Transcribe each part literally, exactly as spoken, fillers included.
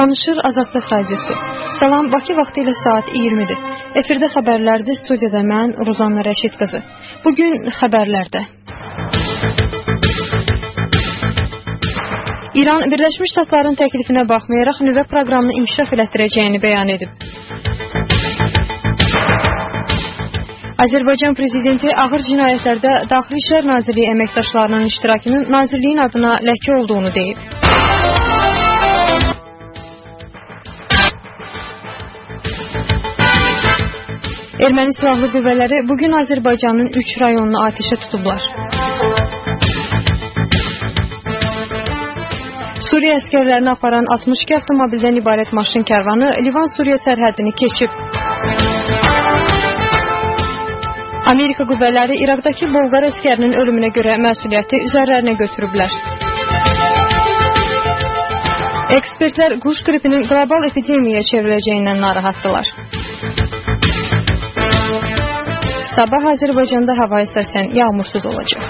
Danışır Azadlıq Radiosu. Salam, Bakı vaxtı ilə saat iyirmidir. Efirdə xəbərlərdir, studiyada mən, Ruzanna Rəşid qızı. Bugün xəbərlərdə. İran Birləşmiş Ştatların təklifinə baxmayaraq nüvə proqramını inkişaf elətdirəcəyini bəyan edib. Azərbaycan Prezidenti ağır cinayətlərdə Daxili İşlər Nazirliyi əməkdaşlarının iştirakının nazirliyin adına ləkə olduğunu deyib. Erməni silahlı qüvvələri bugün Azərbaycanın üç rayonunu atəşə tutublar. Suriya əskərlərini aparan altmış iki avtomobildən ibarət maşın kərvanı Livan-Suriya sərhədini keçib. Amerika qüvvələri İraqdakı Bolqar əskərinin ölümünə görə məsuliyyəti üzərlərinə götürüblər. Ekspertlər quş qripinin qlobal epidemiyaya çevriləcəyindən narahatdılar. Sabah Azərbaycanda hava əsasən yağmursuz olacaq.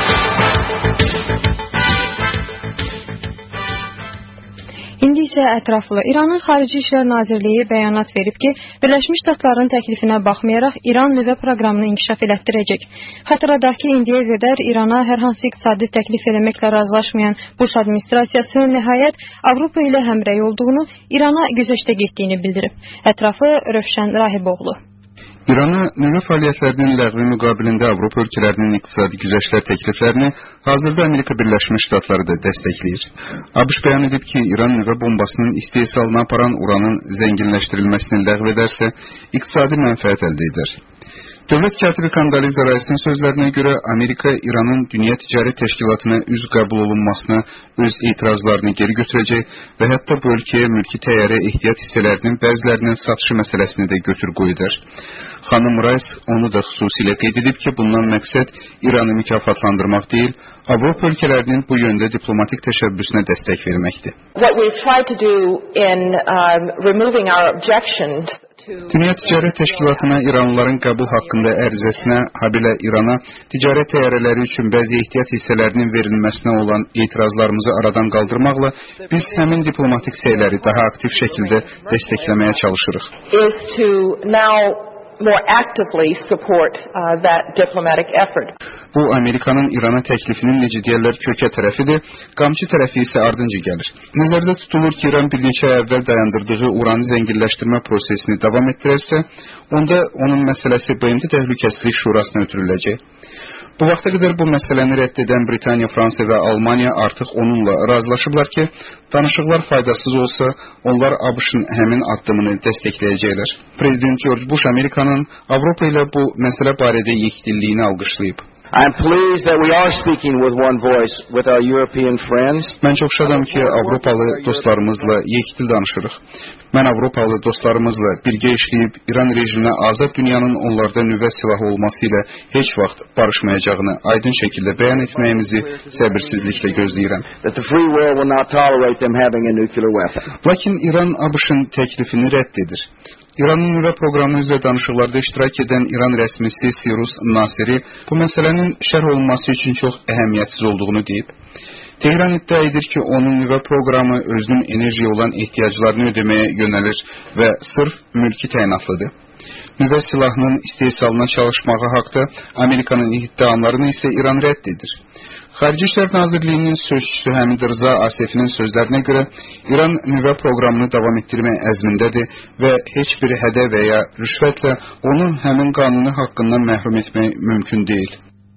İndi isə ətraflı. İranın Xarici İşlər Nazirliyi bəyanat verib ki, Birləşmiş Ştatların təklifinə baxmayaraq İran nüvə proqramını inkişaf elətdirəcək. Xatırladaq ki, indiyə qədər İrana hər hansı iqtisadi təklif eləməklə razılaşmayan Bush administrasiyası nəhayət Avropa ilə həmrəy olduğunu, İrana güzəştə getdiyini bildirib. Ətraflı Rövşən Rahiboğlu. İrana nüvə fəaliyyətlərinin ləğvi müqabilində Avropa ölkələrinin iqtisadi güzəştlər təkliflərini hazırda Amerika Birləşmiş Ştatları da dəstəkləyir. ABŞ bəyan edib ki, İran nüvə bombasının istehsalına aparan uranın zənginləşdirilməsini ləğv edərsə, iqtisadi mənfəət əldə edər. Dövlət katibi Kandaliza Raisin sözlərinə görə Amerika İranın Dünya Ticarət Təşkilatına üzv qəbul olunmasına öz etirazlarını geri götürəcək və hətta bu ölkəyə mülki təyyarə ehtiyat hissələrinin bəzilərinin satışı məsələsini də götür-qoy edər. Xanım Rais onu da xüsusilə qeyd edib ki, bundan məqsəd İranı mükafatlandırmaq deyil, Avropa ölkələrinin bu yöndə diplomatik təşəbbüsünə dəstək verməkdir. What we've tried to do in um, removing our objections Dünya Ticarət Təşkilatına İranlıların qəbul haqqında ərizəsinə, habelə İrana ticarət təyyarələri üçün bəzi ehtiyat hissələrinin verilməsinə olan etirazlarımızı aradan qaldırmaqla biz həmin diplomatik səyləri daha aktiv şəkildə dəstəkləməyə çalışırıq. Is to now more actively support uh, that diplomatic effort. Bu Amerikanın İrana təklifinin necə deyirlər kökə tərəfidir, qamçı tərəfi isə ardınca gəlir. Nəzərdə tutulur ki, İran bir neçə ay əvvəl dayandırdığı uranı zənginləşdirmə prosesini davam etdirərsə, onda onun məsələsi B M T Təhlükəsizlik Şurasına ötürüləcək. Bu vaxta qədər bu məsələni rədd edən Britaniya, Fransa və Almaniya artıq onunla razılaşıblar ki, danışıqlar faydasız olsa, onlar ABŞ-ın həmin addımını dəstəkləyəcəklər. Prezident George Bush Amerikanın Avropa ilə bu məsələ barədə yekdilliyini alqışlayıb. I'm pleased that we are speaking with one voice with our European friends. Mən çox şadam ki, Avropalı dostlarımızla yekdil danışırıq. Mən Avropalı dostlarımızla birgə işləyib İran rejiminə azad dünyanın onlarda nüvə silahı olması ilə heç vaxt barışmayacağını aydın şəkildə bəyan etməyimizi səbirsizliklə gözləyirəm. That the free world will not tolerate them having a nuclear weapon. Lakin İran ABŞ-ın təklifini rədd edir. İranın nüvə proqramı üzrə danışıqlarda iştirak edən İran rəsmisi Sirus Nasiri bu məsələnin şərh olunması üçün çox əhəmiyyətsiz olduğunu deyib. Tehran iddia edir ki, onun nüvə proqramı özünün enerjiyə olan ehtiyaclarını ödəməyə yönəlir və sırf mülki təyinatlıdır. Nüvə silahının istehsalına çalışmağı haqda Amerikanın iddialarını isə İran rədd edir. Xarici İşlər Nazirliyinin sözçüsü Həmid Rza Asefinin sözlərinə görə İran nüvə proqramını davam etdirmək əzmindədir və heç bir hədə və ya rüşvətlə onu həmin qanuni haqqından məhrum etmək mümkün deyil.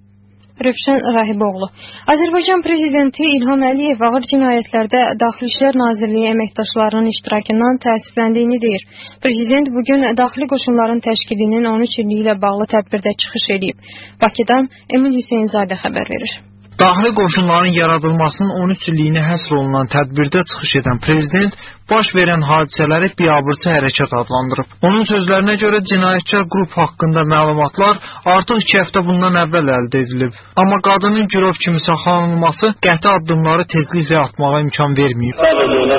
Rövşən Rahiboğlu. Azərbaycan Prezidenti İlham Əliyev ağır cinayətlərdə Daxili İşlər Nazirliyi əməkdaşlarının iştirakından təəssüfləndiyini deyir. Prezident bugün Daxili Qoşunların təşkilinin on üç illiyi ilə bağlı tədbirdə çıxış edib. Bakıdan Emin Hüseynzadə xəbər verir. Daxili qoşunların yaradılmasının on üç illiyinə həsr olunan tədbirdə çıxış edən prezident baş verən hadisələri biabırçı hərəkət adlandırıb. Onun sözlərinə görə cinayətkar qrup haqqında məlumatlar artıq iki həftə bundan əvvəl əldə edilib. Amma qadının girov kimi saxlanılması qəti addımları tezliklə atmağa imkan verməyib.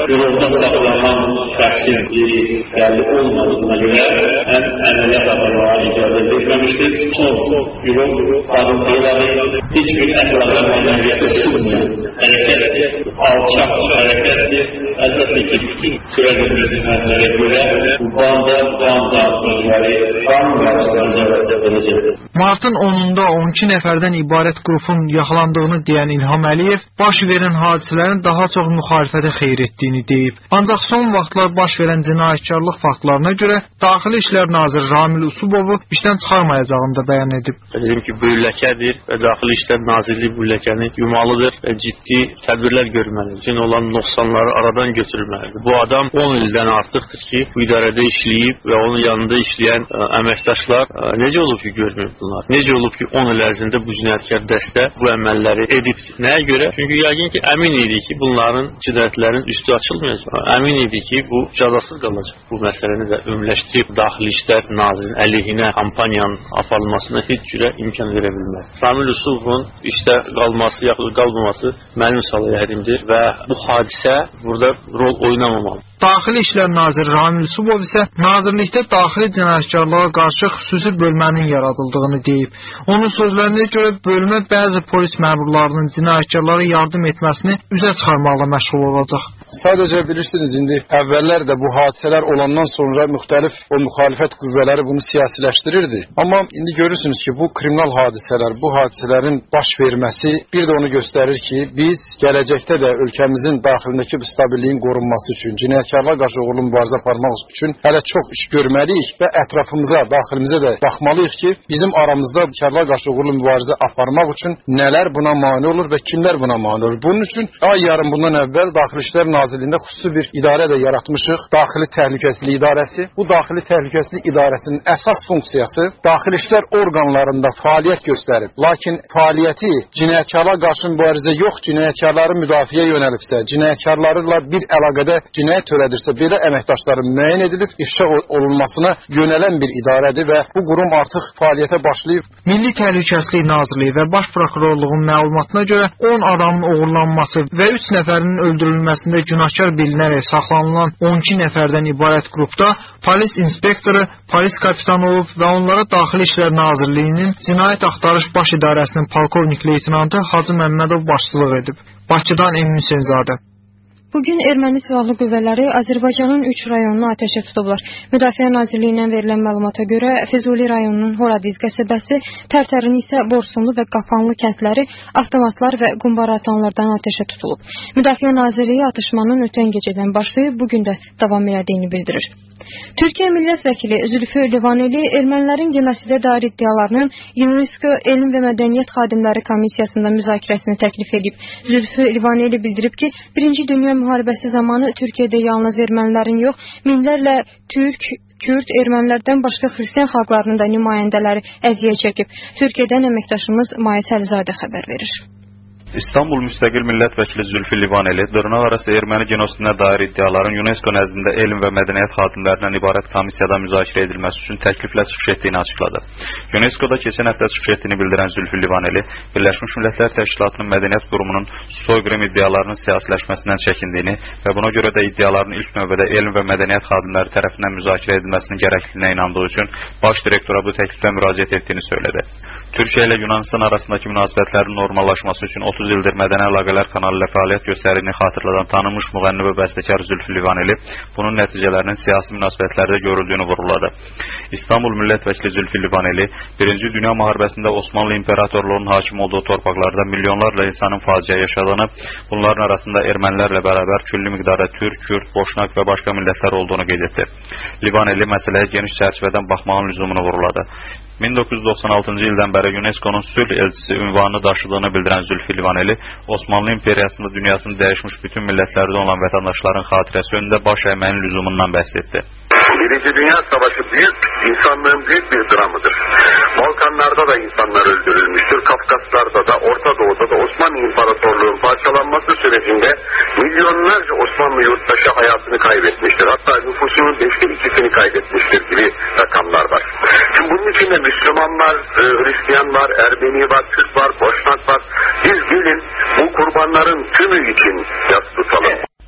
yolda saklanan şəxsin biri bəlli olmadığına görə həm əməliyyat aparmağa icazə verilməmişdir. Son yolun barındırıları heç bir əxlaqa mənəviyyətə sığmayan hərəkətdir, alçaq hərəkətdir. Əlbəttə ki, bütün törədilmiş cinayətlərə görə bu banda, banda özləri qanun mühafizələrində edəcəkdir. Martın onunda on iki nəfərdən ibarət qrupun yaxalandığını deyən İlham Əliyev baş verən hadisələrin daha çox müxalifətə xeyir etdiyini deyib. Ancaq son vaxtlar baş verən cinayətkarlıq faktlarına görə Daxili İşlər Naziri Ramil Usubovu işdən çıxarmayacağını da bəyan edib. Dedim ki, bu ləkədir və Daxili İşlər Nazirliyi bu ləkəni yumalıdır və ciddi tədbirlər görməlidir. Üçün olan nöqsanları aradan götürülməlidir. Bu adam on ildən artıqdır ki, bu idarədə işləyib və onun yanında işləyən ə, əməkdaşlar ə, necə olub ki, görmür bunlar? Necə olub ki, on il ərzində bu cinayətkar dəstə bu əməlləri edib? Nəyə görə? Çünki yəqin ki, əmin idi ki, bunların cinayətlərin üstü açılmayacaq. Əmin idi ki, bu cəzasız qalacaq. Bu məsələni də ümumiləşdirib Daxili İşlər Nazirinin əleyhinə kampaniyanın aparılmasına heç cürə imkan verə bilməz. Ramil Usubovun işdə qalması, yaxud qalmaması mənim salayərimdir və bu hadisə burada rol oynamamalı. Daxili İşlər Naziri Ramil Usubov isə nazirlikdə daxili cinayətkarlığa qarşı xüsusi bölmənin yaradıldığını deyib. Onun sözlərinə görə bölmə bəzi polis məmurlarının cinayətkarlara yardım etməsini üzə çıxarmaqla məşğul olacaq. Sadəcə bilirsiniz, indi əvvəllər də bu hadisələr olandan sonra müxtəlif o müxalifət qüvvələri bunu siyasiləşdirirdi. Amma indi görürsünüz ki, bu kriminal hadisələr, bu hadisələrin baş verməsi bir də onu göstərir ki, biz gələcəkdə də ölkəmizin daxilindəki stabilliyin qorunması üçün, cinayətkarlığa qarşı uğurlu mübarizə aparmaq üçün hələ çox iş görməliyik və ətrafımıza, daxilimizə də baxmalıyıq ki, bizim aramızda cinayətkarlığa qarşı uğurlu mübarizə aparmaq üçün nələr buna mane olur və kimlər buna mane olur. Bunun üçün ay yarım bundan əvvəl Daxili İşlər Nazirliyində xüsusi bir idarə də yaratmışıq, Daxili Təhlükəsizlik İdarəsi. Bu Daxili Təhlükəsizlik İdarəsinin əsas funksiyası daxili işlər orqanlarında fəaliyyət göstərib. Lakin fəaliyyəti cinayətkarlığa qarşı mübarizə yox, cinayətkarları müdafiəyə yönəlibsə, cinayətkarlarla bir əlaqədə cinayət törədirsə, belə əməkdaşların müəyyən edilib ifşa olunmasına yönələn bir idarədir və bu qurum artıq fəaliyyətə başlayıb. Milli Təhlükəsizlik Nazirliyi və Baş Prokurorluğun məlumatına görə on adamın oğurlanması və üç nəfərin öldürülməsində günahkar bilinərək saxlanılan on iki nəfərdən ibarət qrupda polis inspektoru, polis kapitanı olub və onlara Daxili İşlər Nazirliyinin Cinayət Axtarış Baş İdarəsinin polkovnik leytenantı Hacı Məmmədov başçılıq edib. Bakıdan Emin Hüseynzadə. Bugün erməni silahlı qüvvələri Azərbaycanın üç rayonunu atəşə tutublar. Müdafiə Nazirliyindən verilən məlumata görə Füzuli rayonunun Horadiz qəsəbəsi, Tərtərin isə Borsunlu və Qapanlı kəndləri avtomatlar və qumbara atanlardan atəşə tutulub. Müdafiə Nazirliyi atışmanın ötən gecədən başlayıb bugün də davam edildiyini bildirir. Türkiyə Millət Vəkili Zülfü Livaneli ermənilərin genosidə dair iddialarının UNESCO Elm və Mədəniyyət Xadimləri Komissiyasında müzakirəsini təklif edib. Zülfü Livaneli bildirib ki, Birinci Dünya müharibəsi zamanı Türkiyədə yalnız ermənilərin yox, minlərlə türk, Kürd, ermənilərdən başqa xristian xalqlarının da nümayəndələri əziyyət çəkib. Türkiyədən əməkdaşımız Mayis Əlizadə xəbər verir. İstanbul Müstəqil Millət Vəkili Zülfü Livaneli dırnaqarası erməni genosidinə dair iddiaların UNESCO nəzdində elm və mədəniyyət xadimlərindən ibarət komissiyada müzakirə edilməsi üçün təkliflə çıxış etdiyini açıqladı. UNESCO-da keçən həftə çıxış etdiyini bildirən Zülfü Livaneli, Birləşmiş Millətlər Təşkilatının Mədəniyyət Qurumunun soyqırım iddialarının siyasiləşməsindən çəkindiyini və buna görə də iddiaların ilk növbədə elm və mədəniyyət xadimləri tərəfindən müzakirə edilməsinin gərəkliliyinə inandığı üçün baş direktora bu təkliflə müraciət etdiyini söyledi. Türkiyə ilə Yunanistan arasındakı münasibətlərin normallaşması üçün otuz ildir mədəni əlaqələr kanalı ilə fəaliyyət göstərdiyini xatırladan tanınmış müğənni və bəstəkar Zülfü Livaneli bunun nəticələrinin siyasi münasibətlərdə görüldüyünü vurğuladı. İstanbul Millət Vəkili Zülfü Livaneli Birinci Dünya müharibəsində Osmanlı İmperatorluğunun hakim olduğu torpaqlarda milyonlarla insanın faciə yaşadığını, bunların arasında ermənilərlə bərabər külli miqdarda türk, kürd, boşnaq və başqa millətlər olduğunu qeyd etdi. Livaneli məsələyə geniş çərçivədən baxmağın lüzumunu vurğuladı. min doqquz yüz doxsan altıncı ildən bəri UNESCO-nun sülh elçisi ünvanını daşıdığını bildirən Zülfü Livaneli, Osmanlı İmperiyasında dünyasını dəyişmiş bütün millətlərdə olan vətəndaşların xatirəsi önündə baş əyməyin lüzumundan bəhs etdi. Birinci Dünya Savaşı büyük, insanlığın büyük bir dramıdır. Balkanlarda da insanlar öldürülmüştür. Kafkaslarda da, Orta Doğu'da da Osmanlı İmparatorluğu'nun parçalanması sürecinde milyonlarca Osmanlı yurttaşı hayatını kaybetmiştir. Hatta nüfusunun beşte ikisini kaybetmiştir gibi rakamlar var. Şimdi bunun içinde Müslümanlar, Hristiyan var, Ermeni var, Türk var, Boşnak var. Biz gelin bu kurbanların tümü için yas tutalım.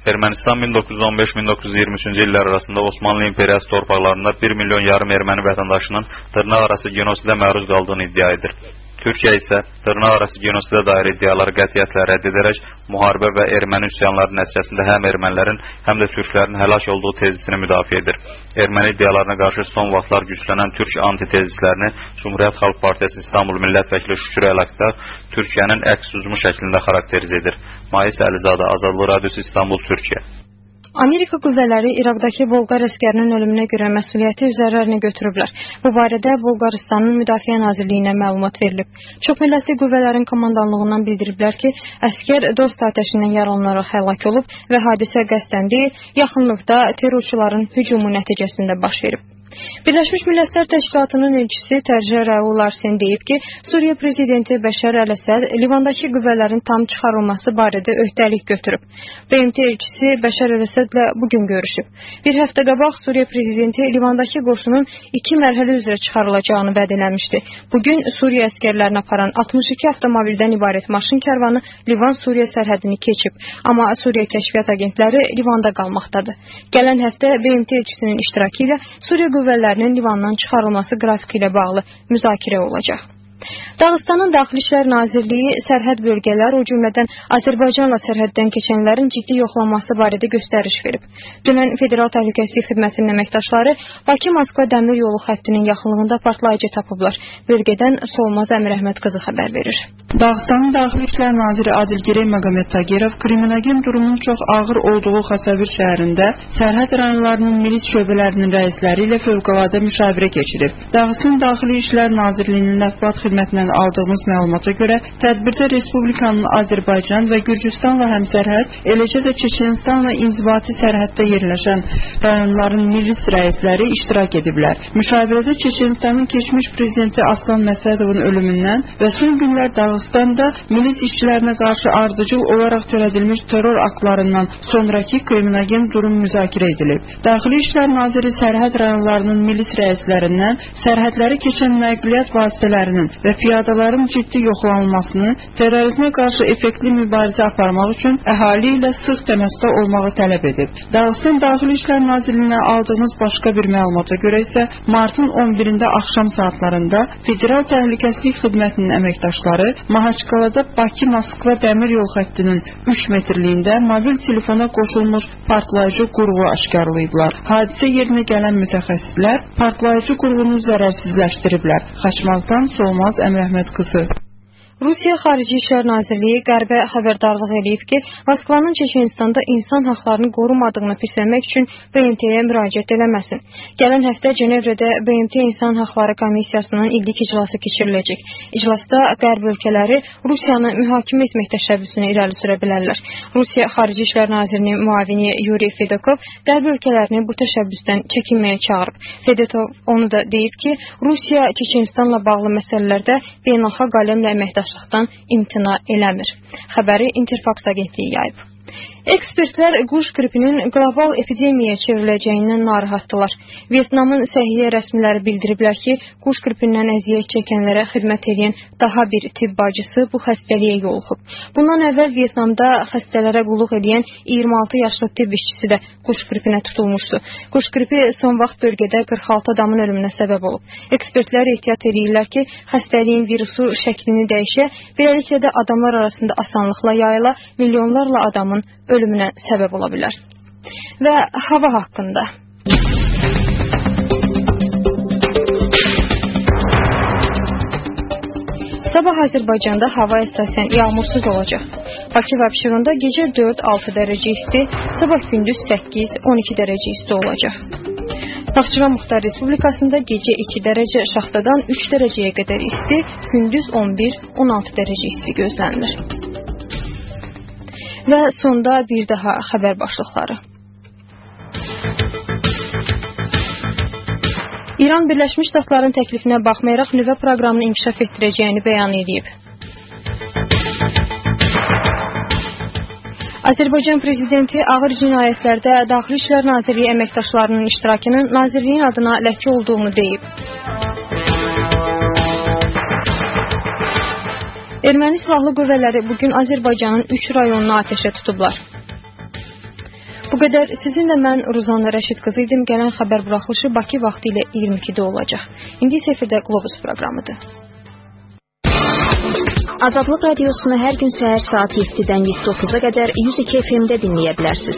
Ermənistan min doqquz yüz on beş min doqquz yüz iyirmi üçüncü illər arasında Osmanlı İmperiyası torpaqlarında bir milyon yarım erməni vətəndaşının dırnaqarası genosidə məruz qaldığını iddia edir. Türkiyə isə dırnaqarası genosidə dair iddiaları qətiyyətlə rədd edərək müharibə və erməni üsyanları nəticəsində həm ermənilərin, həm də türklərin həlak olduğu tezisini müdafiə edir. Erməni iddialarına qarşı son vaxtlar güclənən türk antitezislərini Cumhuriyyət Xalq Partiyası İstanbul millət vəkili Şükür Əlaqdar Türkiyənin əks hücumu şəklində xarakterizə edir. Mais Əlizadə, Azadlıq Radiosu, İstanbul, Türkiyə. Amerika qüvvələri İraqdakı Bolqar əskərinin ölümünə görə məsuliyyəti üzərlərinə götürüblər. Bu barədə Bolqarıstanın Müdafiə Nazirliyinə məlumat verilib. Çoxmillətli qüvvələrin komandanlığından bildiriblər ki, əskər dost atəşindən yaralanaraq həlak olub və hadisə qəsdən deyil, yaxınlıqda terrorçuların hücumu nəticəsində baş verib. Birləşmiş Millətlər Təşkilatının elçisi Tərcə Raul Larsen deyib ki, Suriya prezidenti Bəşər Əl-Əsəd Livandakı qüvvələrin tam çıxarılması barədə öhdəlik götürüb. B M T elçisi Bəşər Əl-Əsədlə bugün görüşüb. Bir həftə qabaq Suriya prezidenti Livandakı qoşunun iki mərhələ üzrə çıxarılacağını vəd eləmişdi. Bugün Suriya əskərlərini aparan altmış iki avtomobildən ibarət maşın kərvanı Livan-Suriya sərhədini keçib. Amma Suriya kəşfiyyat agentləri Livanda qalmaqdadır. Gələn həftə B M T elçisinin iştirakı ilə Suriya qüvvələrinin Livandan çıxarılması qrafiki ilə bağlı müzakirə olacaq. Dağıstanın Daxili İşlər Nazirliyi sərhəd bölgələr, o cümlədən Azərbaycanla sərhəddən keçənlərin ciddi yoxlanması barədə göstəriş verib. Dünən Federal Təhlükəsizlik Xidmətinin əməkdaşları Bakı-Moskva dəmir yolu xəttinin yaxınlığında partlayıcı tapıblar. Bölgədən Solmaz Əmirəhmət qızı xəbər verir. Dağıstanın Daxili İşlər Naziri Adilgirey Məqamet Tagirov kriminogen durumun çox ağır olduğu Xəsəvir şəhərində sərhəd rayonlarının milis şöbələrinin rəisləri ilə fövqəladə müşavirə keçirib. Dağıstan Daxili İşlər Nazirliyinin mətbuat xidmətindən aldığımız məlumata görə tədbirdə Respublikanın Azərbaycan və Gürcüstanla həmsərhəd, eləcə də Çeçenistanla inzibati sərhəddə yerləşən rayonların milis rəisləri iştirak ediblər. Müşavirədə Çeçenistanın keçmiş prezidenti Aslan Məsədovun ölümündən və son günlər Dağıstanda milis işçilərinə qarşı ardıcıl olaraq törədilmiş terror aktlarından sonraki kriminogen durum müzakirə edilib. Daxili İşlər Naziri sərhəd rayonlarının milis rəislərindən sərhədləri keçən nəqliyyat vasitələrinin və piyadaların ciddi yoxlanılmasını, terrorizmə qarşı effektli mübarizə aparmaq üçün əhali ilə sıx təmasda olmağı tələb edib. Dağıstan Daxili İşlər Nazirliyinə aldığımız başqa bir məlumata görə isə martın on birində axşam saatlarında Federal Təhlükəsizlik Xidmətinin əməkdaşları Mahaçqalada Bakı-Moskva dəmir yol xəttinin üç metrliyində mobil telefona qoşulmuş partlayıcı qurğu aşkarlayıblar. Hadisə yerinə gələn mütəxəssislər partlayıcı qurğunu zərərsizləşdiriblər. Xaçmaldan Solmaz Əmirəhmət qızı. Rusiya Xarici İşlər Nazirliyi Qərbə xəbərdarlıq edib ki, Moskvanın Çeçenistanda insan haqlarını qorumadığını pisləmək üçün B M T-yə müraciət eləməsin. Gələn həftə Cenevrədə B M T İnsan Haqları Komissiyasının illik iclası keçiriləcək. İclasda Qərb ölkələri Rusiyanı mühakimə etmək təşəbbüsünü irəli sürə bilərlər. Rusiya Xarici İşlər Nazirinin müavini Yuri Fedokov Qərb ölkələrini bu təşəbbüsdən çəkinməyə çağırıb. Fedokov onu da deyib ki, Rusiya Çeçenistanla bağlı məsələlərdə beynəlxalq aləmlə əməkdaşlıq imtina eləmir. Xəbəri Interfax agentliyi yayıb. Ekspertlər quş qripinin qlobal epidemiyaya çevriləcəyindən narahatdılar. Vyetnamın səhiyyə rəsmiləri bildiriblər ki, quş qripindən əziyyət çəkənlərə xidmət edən daha bir tibb bacısı bu xəstəliyə yoluxub. Bundan əvvəl Vyetnamda xəstələrə qulluq edən iyirmi altı yaşlı tibb işçisi də quş qripinə tutulmuşdu. Quş qripi son vaxt bölgədə qırx altı adamın ölümünə səbəb olub. Ekspertlər ehtiyat edirlər ki, xəstəliyin virusu şəklini dəyişə, beləliklə də adamlar arasında asanlıqla yayıla, milyonlarla adamın ölümünə səbəb ola bilər. Və hava haqqında. Sabah Azərbaycanda hava əsasən yağmursuz olacaq. Bakı və Abşeronda gecə dörd altı dərəcə isti, sabah gündüz səkkiz on iki dərəcə isti olacaq. Naxçıvan Muxtar Respublikasında gecə iki dərəcə, Şaxtadan üç dərəcəyə qədər isti, gündüz on bir on altı dərəcə isti gözlənilir. Və sonda bir daha xəbər başlıqları. İran Birləşmiş Ştatların təklifinə baxmayaraq nüvə proqramını inkişaf etdirəcəyini bəyan edib. Azərbaycan prezidenti ağır cinayətlərdə Daxili İşlər Nazirliyi əməkdaşlarının iştirakının nazirliyin adına ləkə olduğunu deyib. Erməni silahlı qüvvələri bugün Azərbaycanın üç rayonunu atəşə tutublar. Bu qədər sizinlə mən Ruzanna Rəşid qızı idim. Gələn xəbər buraxılışı Bakı vaxtı ilə iyirmi ikidə olacaq. İndi isə efirdə Qlobus proqramıdır. Azadlıq radiosunu hər gün səhər saat yeddidən yeddi otuz'a qədər yüz iki F M-də dinləyə bilərsiniz.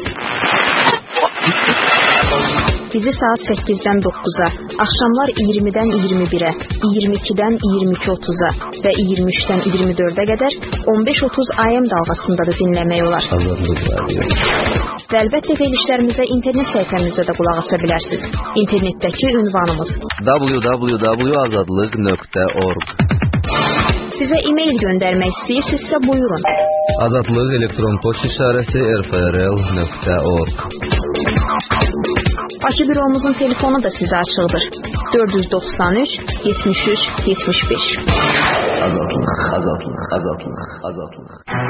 Bizi saat səkkizdən doqquz'a, axşamlar iyirmidən iyirmi birə, iyirmi ikidən iyirmi iki otuz'a və iyirmi üçdən iyirmi dördə qədər on beş otuz A M dalğasında da dinləmək olar. Və əlbəttə verilişlərimizə internet səhifəmizdə də qulaq asa bilərsiniz. İnternetdəki ünvanımız w w w nöqtə azadlıq nöqtə org. Sizə e-mail göndərmək istəyirsinizsə buyurun. Azadlıq elektron poçt işarəsi r f r l nöqtə org. Bakı büromuzun telefonu da sizə açıqdır. dörd yüz doxsan üç yetmiş üç yetmiş beş. Azadlıq, azadlıq, azadlıq, azadlıq.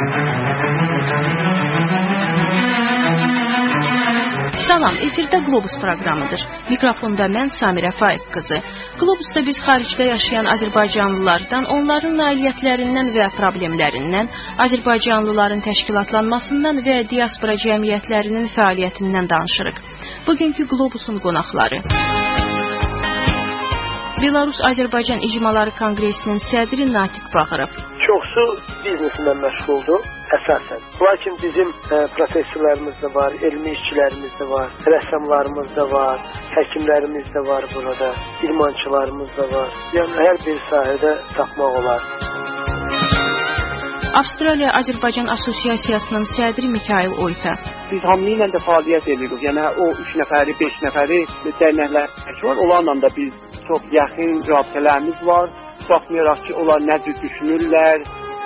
Salam, efirdə Qlobus proqramıdır. Mikrofonda mən Samirə Faiq qızı. Qlobusda biz xaricdə yaşayan azərbaycanlılardan, onların nailiyyətlərindən və problemlərindən, azərbaycanlıların təşkilatlanmasından və diaspora cəmiyyətlərinin fəaliyyətindən danışırıq. Bugünkü Qlobusun qonaqları Belarus-Azərbaycan İcmaları Konqresinin sədri Natiq Bağırov. Çoxsu bizneslə məşğuldur əsasən. Lakin bizim e, professorlarımız da var, elmi işçilərimiz də var, rəssamlarımız da var, həkimlərimiz də var burada, idmançılarımız da var. Yəni hər bir sahədə tapmaq olar. Avstraliya-Azərbaycan Assosiasiyasının sədri Mikail Oyta. Biz hamı ilə də fəaliyyət edirik. Yəni o üç nəfəri, beş nəfəri dərnəklər var. Onlarla da biz çox yaxın rabitələrimiz var. Baxmayaraq ki, onlar nə cür düşünürlər.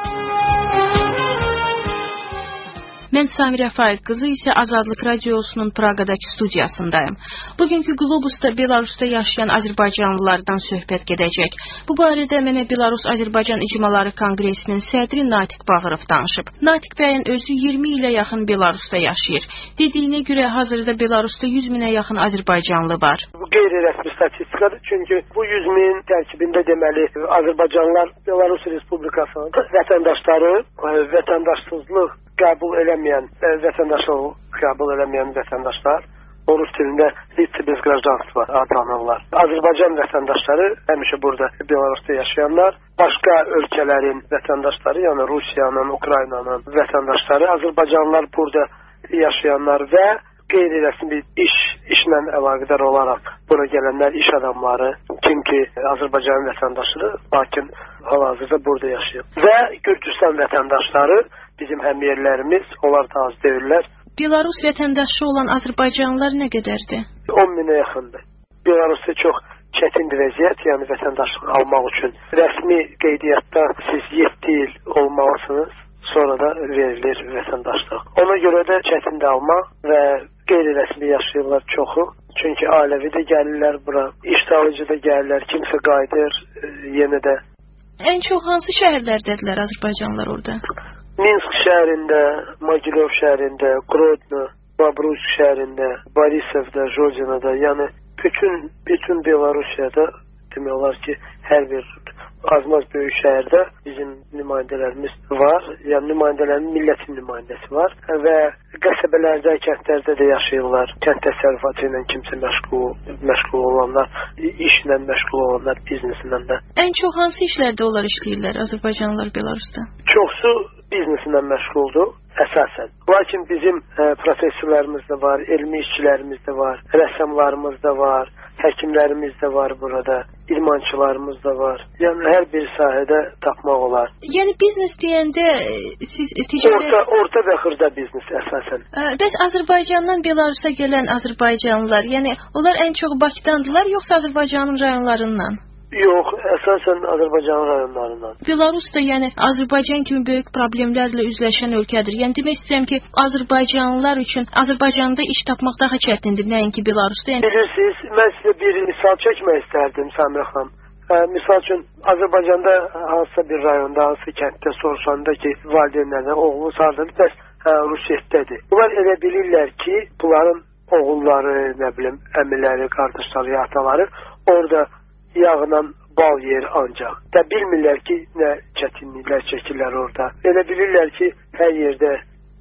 Mən Samirə Faiq qızı isə Azadlıq radiosunun Praqadakı studiyasındayım. Bugünkü Qlobusda Belarusda yaşayan azərbaycanlılardan söhbət gedəcək. Bu barədə mənə Belarus-Azərbaycan İcmaları Konqresinin sədri Natiq Bağırov danışıb. Natiq bəyin özü iyirmi ilə yaxın Belarusda yaşayır. Dediyinə görə hazırda Belarusda yüz minə yaxın azərbaycanlı var. Bu qeyri-rəsmi statistikadır. Çünki bu yüz min tərkibində deməli Azərbaycanlılar Belarus Respublikasının vətəndaşları, vətəndaşsızlıq qəbul eləməyən, vətəndaşlıq qəbul eləməyən vətəndaşlar, Rus dilində litsi bez qrajdanstva adlanırlar. Azərbaycan vətəndaşları həmişə burada Belarusda yaşayanlar, başqa ölkələrin vətəndaşları, yəni Rusiyanın, Ukraynanın vətəndaşları, Azərbaycanlılar burada yaşayanlar və qeyri-rəsmi iş, işlə əlaqədar olaraq bura gələnlər iş adamları, kim ki Azərbaycan vətəndaşıdır, lakin hal-hazırda burada yaşayır. Və Gürcüstan vətəndaşları, bizim həmyerlərimiz, onlar da az deyirlər. Belarus vətəndaşı olan azərbaycanlılar nə qədərdir? on minə yaxındır. Belarusda çox çətindir vəziyyət, yəni vətəndaşlıq almaq üçün. Rəsmi qeydiyyatda siz yeddi il olmalısınız, sonra da verilir vətəndaşlıq. Ona görə də çətindir almaq və qeyri-rəsmi yaşayırlar çoxu. Çünki ailəvi də gəlirlər bura, iştalıcı da gəlirlər, kimsə qayıdır e, yenə də. Ən çox hansı şəhərlərdədirlər azərbaycanlılar orada? Minsk şəhərində, Mogilov şəhərində, Grodno, Babrusk şəhərində, Borisovda, Jodinada, yəni bütün bütün Belarusiyada demək olar ki, hər bir az-maz böyük şəhərdə bizim nümayəndələrimiz var. Yəni nümayəndələrin millətin nümayəndəsi var və qəsəbələrdə, kəndlərdə də yaşayırlar. Kənd təsərrüfatı ilə kimsə məşğul, məşğul olanlar, işlə məşğul olanlar, bizneslə də. Ən çox hansı işlərdə onlar işləyirlər azərbaycanlılar Belarusda? Çoxsu bizneslə məşğuldur əsasən. Lakin bizim e, professorlarımız da var, elmi işçilərimiz də var, rəssamlarımız da var, həkimlərimiz də var burada, idmançılarımız da var. Yəni hər bir sahədə tapmaq olar. Yəni biznes deyəndə siz ticarət... Orta, orta və xırda biznes əsasən. Bəs Azərbaycandan Belarusa gələn azərbaycanlılar, yəni onlar ən çox Bakıdandılar, yoxsa Azərbaycanın rayonlarından? Yox, əsasən Azərbaycan rayonlarından. Belarus da yəni Azərbaycan kimi böyük problemlərlə üzləşən ölkədir. Yəni demək istəyirəm ki, Azərbaycanlılar üçün Azərbaycanda iş tapmaq daha çətindir, nəinki Belarusda. Yəni... Bilirsiniz, mən sizə bir misal çəkmək istərdim Samirə xanım. Ə, misal üçün Azərbaycanda hansısa bir rayonda, hansısa kənddə soruşanda ki, valideynlərdən oğlunuz hardadır, bəs hə, Rusiyyətdədir. Bunlar elə bilirlər ki, bunların oğulları, nə bilim, əmiləri, qardaşları, ataları orada yağla bal yer ancaq. Da bilmirlər ki, nə çətinliklər çəkirlər orada. Elə bilirlər ki, hər yerdə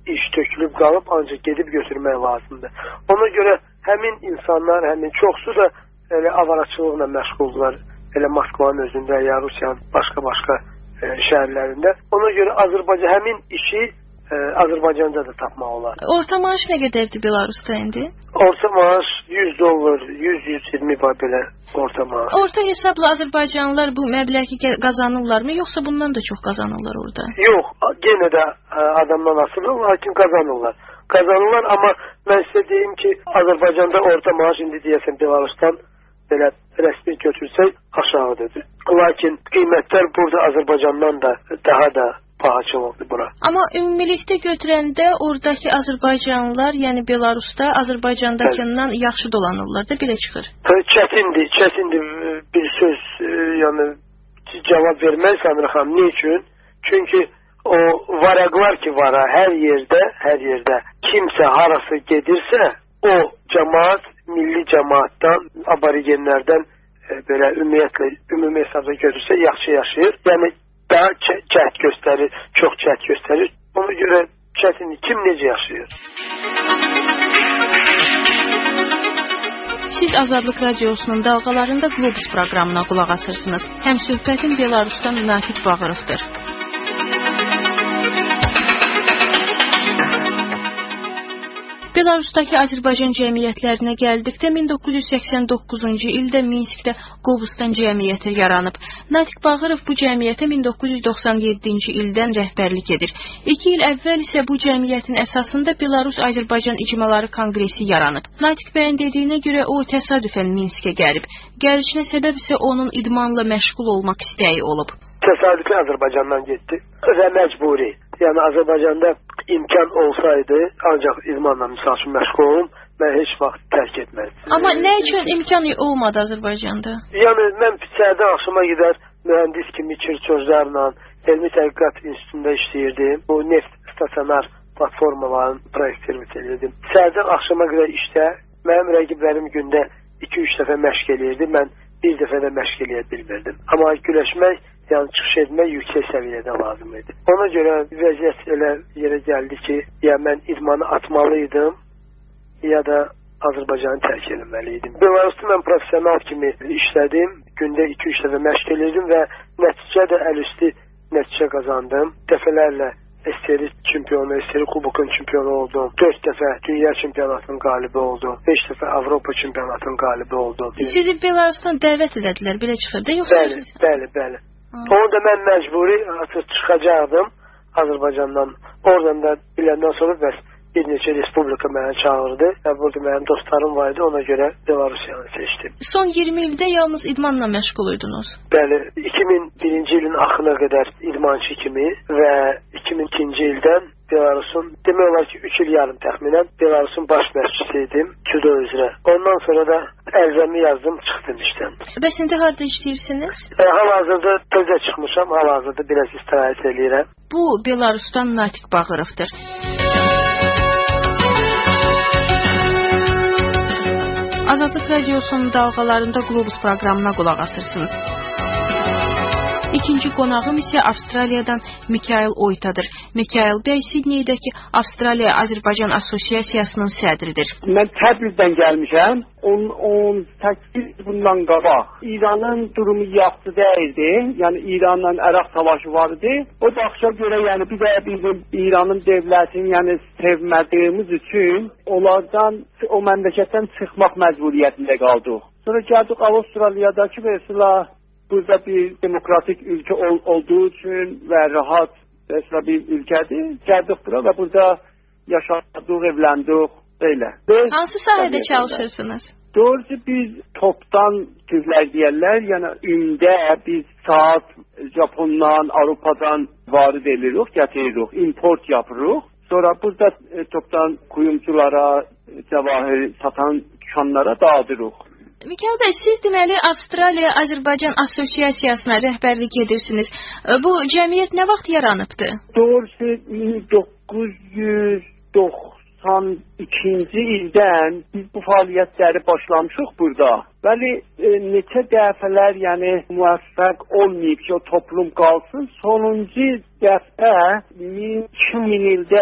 iş tökülüb qalıb, ancaq gedib götürmək lazımdır. Ona görə həmin insanlar, həmin çoxsu da elə avaraçılıqla məşğuldular. Elə Moskvanın özündə, ya Rusiyanın başqa-başqa e, şəhərlərində. Ona görə Azərbaycan həmin işi e, Azərbaycanda da tapmaq olar. Orta maaş nə qədərdir Belarusda indi? Orta maaş yüz dollar, yüz yüz iyirmi belə orta maaş. Orta hesabla Azərbaycanlılar bu məbləği qazanırlarmı, yoxsa bundan da çox qazanırlar orada? Yox, yenə də e, adamdan asılı, lakin qazanırlar. Qazanırlar, amma mən sizə deyim ki, Azərbaycanda orta maaş indi deyəsən Belarusdan belə rəsmi götürsək aşağıdır. Lakin qiymətlər burada Azərbaycandan da daha da bahaçılıqdır bura. Amma ümumilikdə götürəndə oradakı Azərbaycanlılar, yəni Belarusda Azərbaycandakından evet. yaxşı dolanırlar da, belə çıxır. Çətindir, çətindir bir söz, yəni cavab vermək Samira xanım. Nə üçün? Çünki o varaqlar ki var hər yerdə, hər yerdə kimsə harası gedirsə, o cəmaat milli cəmaatdan, aborigenlərdən e, belə ümumiyyətlə, ümumi hesabda götürsə yaxşı yaşayır. Yəni daha cəhd göstərir, çox cəhd göstərir. Ona görə çətinlik, kim necə yaşayır? Siz Azadlıq Radiosunun dalğalarında Globus proqramına qulaq asırsınız. Həm söhbətin Belarusdan Natiq Bağırovdur. Belarusdakı Azərbaycan cəmiyyətlərinə gəldikdə min doqquz yüz səksən doqquzuncu ildə Minskdə Qobustan cəmiyyəti yaranıb. Natiq Bağırov bu cəmiyyətə min doqquz yüz doxsan yeddinci ildən rəhbərlik edir. İki il əvvəl isə bu cəmiyyətin əsasında Belarus-Azərbaycan İcmaları Konqresi yaranıb. Natiq bəyin dediyinə görə o təsadüfən Minskə gəlib. Gəlişinə səbəb isə onun idmanla məşğul olmaq istəyi olub. Təsadüfi Azərbaycandan getdi və məcburi. Yəni Azərbaycanda imkan olsaydı, ancaq idmanla misal üçün məşğul olum, mən heç vaxt tərk etməzdim. Amma nə üçün imkan olmadı Azərbaycanda? Yəni mən səhərdən axşama qədər mühəndis kimi kirçözlərlə elmi tədqiqat institutunda işləyirdim. Bu neft stasionar platformaların proyektini edirdim. Səhərdən axşama qədər işdə mənim rəqiblərim gündə iki üç dəfə məşq eləyirdi. Mən bir dəfə də məşq eləyə bilmirdim. Amma güləşmək, yəni çıxış etmək yüksək səviyyədə lazım idi. Ona görə vəziyyət elə yerə gəldi ki, ya mən idmanı atmalıydım, ya da Azərbaycanı tərk etməliydim. Belarusda mən professional kimi işlədim, gündə iki üç dəfə məşq eləyirdim və nəticə də əlüstü nəticə qazandım. Dəfələrlə S S R çempionu, S S R Kubokun çempionu oldum. dörd dəfə dünya çempionatının qalibi oldum. beş dəfə Avropa çempionatının qalibi oldum. Sizi Belarusdan dəvət elədilər, belə çıxırdı, yoxsa? Bəli, bəli, bəli. Onu da mən məcburi artıq çıxacaqdım Azərbaycandan. Oradan da biləndən sonra bəs bir neçə respublika mənə çağırdı. Və burada mənim dostlarım var idi, ona görə Belarusiyanı seçdim. Son iyirmi ildə yalnız idmanla məşğul idiniz. Bəli, iki min birinci ilin axırına qədər idmançı kimi və iki min ikinci ildən Belarusun, demək olar ki, üç il yarım təxminən Belarusun baş məşqçisi idim, judo üzrə. Ondan sonra da ərzəmi yazdım, çıxdım işdən. Bəs indi harada işləyirsiniz? E, hal-hazırda tezə çıxmışam, hal-hazırda biraz istirahət eləyirəm. Bu Belarusdan Natiq Bağırovdur. Azadlıq Radiosunun dalğalarında Globus proqramına qulaq asırsınız. İkinci qonağım isə Avstraliyadan Mikail Oytadır. Mikail bəy Sidneydəki Avstraliya-Azərbaycan Assosiasiyasının sədridir. Mən Təbrizdən gəlmişəm. on səkkiz bundan qabaq. İranın durumu yaxşı deyildi. Yəni İranla Ərəb savaşı var idi. O baxışa görə yəni bir də bizim İranın dövlətini yəni sevmədiyimiz üçün onlardan o məmləkətdən çıxmaq məcburiyyətində qaldıq. Sonra gəldik Avustraliyadakı mesela burada bir demokratik ülke ol, olduğu için ve rahat mesela bir ülkedir. Geldik bura ve burada yaşadık, evlendik, öyle. Biz, hansı sahədə çalışırsınız? Doğrusu biz toptan türlər deyirlər, yəni ümdə biz saat Japondan, Avropadan varid edirik, gətiririk, import yapırıq. Sonra burada e, toptan kuyumculara, cəvahir satan dükkanlara dağıdırıq. Mikail bəy, siz deməli Avstraliya-Azərbaycan Assosiasiyasına rəhbərlik edirsiniz. Bu cəmiyyət nə vaxt yaranıbdı? Doğrusu min doqquz yüz doxsan ikinci ildən biz bu fəaliyyətləri başlamışıq burada. Bəli, e, neçə dəfələr yəni müvəffəq olmayıb ki, o toplum qalsın. Sonuncu dəfə iki min ildə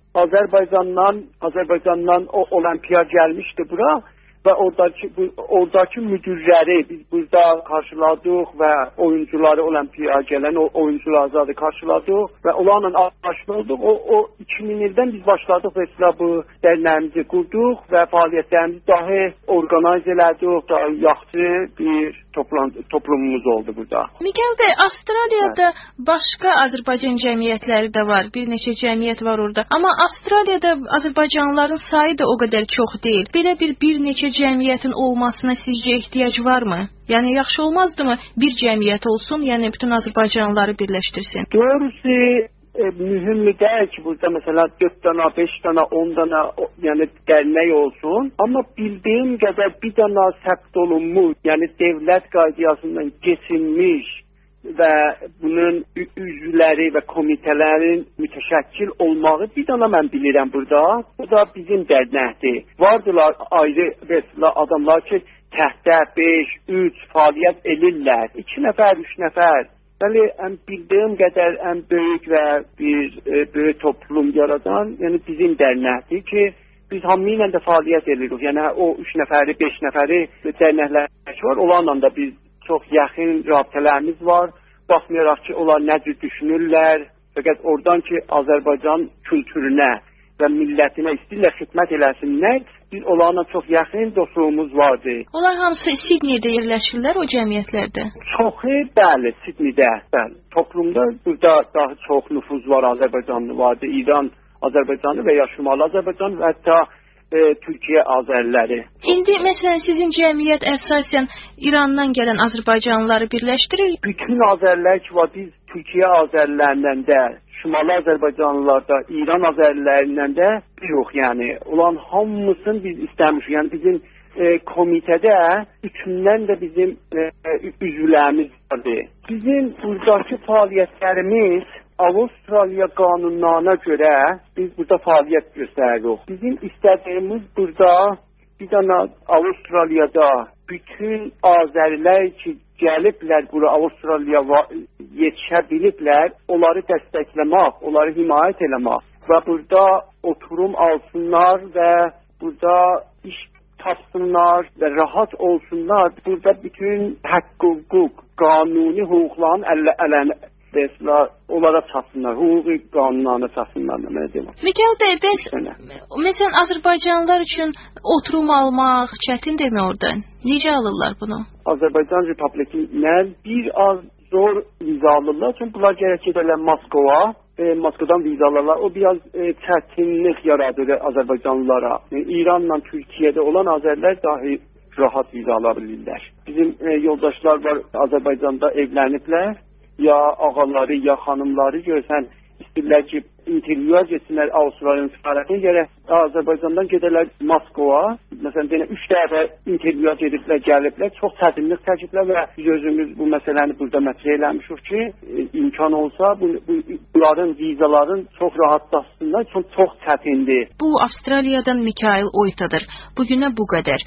Azərbaycandan Azərbaycandan o olimpiya gəlmişdi bura və oradakı bu, oradakı müdürləri biz burada qarşıladıq və oyuncuları olimpiya gələn o oyuncuları qarşıladıq və onlarla aşina olduk. O, o iki min ildən biz başladıq və bu dərnəyimizi qurduq və fəaliyyətlərimizi daha orqanizə elədik, daha yaxşı bir toplam, toplumumuz oldu burada. Miguel bəy, Avstraliyada evet. Başqa Azərbaycan cəmiyyətləri də var, bir neçə cəmiyyət var orada. Amma Avstraliyada Azərbaycanlıların sayı da o qədər çox deyil. Belə bir bir neçə cəmiyyətin olmasına sizcə ehtiyac varmı? Yəni yaxşı olmazdımı bir cəmiyyət olsun, yəni bütün Azərbaycanlıları birləşdirsin? Doğrusu e, mühümlü deyil ki, burada mesela dörd dana, beş dana, on dana yəni dərnək olsun. Amma bildiyim qədər bir dana səbt olunmuş, yəni dövlət qaydasından keçilmiş və bunun üzvləri və komitələrin mütəşəkkil olmağı bir dana mən bilirəm burada. Bu da bizim dərnəkdir. Vardılar ayrı mesela adamlar ki, təhtə beş, üç fəaliyyət edirlər. iki nəfər, üç nəfər. Bəli, ən bildiyim qədər ən böyük və bir e, böyük toplum yaradan, yəni bizim dərnəkdir ki, biz hamı ilə də fəaliyyət edirik. Yəni o üç nəfəri, beş nəfəri dərnəklər var. Onlarla da biz çox yaxın rabitələrimiz var. Baxmayaraq ki, onlar nə cür düşünürlər. Fəqət oradan ki, Azərbaycan kültürünə və millətinə istəyirlər xidmət eləsinlər. Biz onlarla çox yaxın dostluğumuz vardı. Onlar hamısı Sidneydə yerləşirlər o cəmiyyətlərdə? Çoxu, bəli, Sidneydə. Bəli. Toplumda burada daha çox nüfuz var, Azərbaycanlı vardı. İran Azərbaycanlı və ya Şimali Azərbaycan və hətta e, Türkiyə Azərləri. İndi məsələn sizin cəmiyyət əsasən İrandan gələn Azərbaycanlıları birləşdirir? Bütün Azərlər ki var, biz Türkiyə Azərlərindən də, Şimali Azərbaycanlılarda, İran Azərlərindən də yox, yəni. Olan hamısını biz istəmişik. Yəni bizim e, komitədə üçündən də bizim e, üzvlərimiz vardı. Bizim buradakı fəaliyyətlərimiz Avustraliya qanunlarına görə biz burada fəaliyyət göstəririk. Bizim istədiyimiz burada bir dana Avustraliyada bütün Azərilər ki gəliblər bura Avustraliya yetişə biliblər, onları dəstəkləmək, onları himayət eləmək və burada oturum alsınlar və burada iş tapsınlar və rahat olsunlar. Burada bütün haqq, hüquq, qanuni hüquqların ələn Mesela onlara çatsınlar, hüquqi qanunlarına çatsınlar. Miguel bəy, bəs məsələn Azərbaycanlılar üçün oturum almaq çətindirmi oradan? Necə alırlar bunu? Azərbaycan Republikindən bir az zor viza alırlar. Çünki bunlar gərək edərlər Moskova. E, Moskvadan viza alırlar. O biraz e, çətinlik yaradır Azərbaycanlılara. E, İranla Türkiyədə olan Azərlər dahi rahat viza alabilirlər. Bizim e, yoldaşlar var Azərbaycanda evləniblər. Ya ağaları, ya xanımları görsən istəyirlər ki, intervyuya getsinlər Avustraliyanın səfarətinə görə Azərbaycandan gedərlər Moskova. Məsələn, deyən üç dəfə intervyuya gediblər, gəliblər, çox çətinlik çəkiblər və biz özümüz bu məsələni burada mətrə eləmişik ki, e, imkan olsa bu, bu, bunların vizaların çox rahatlaşsınlar, çox, çox çətindir. Bu Avstraliyadan Mikail Oytadır. Bugünə bu qədər.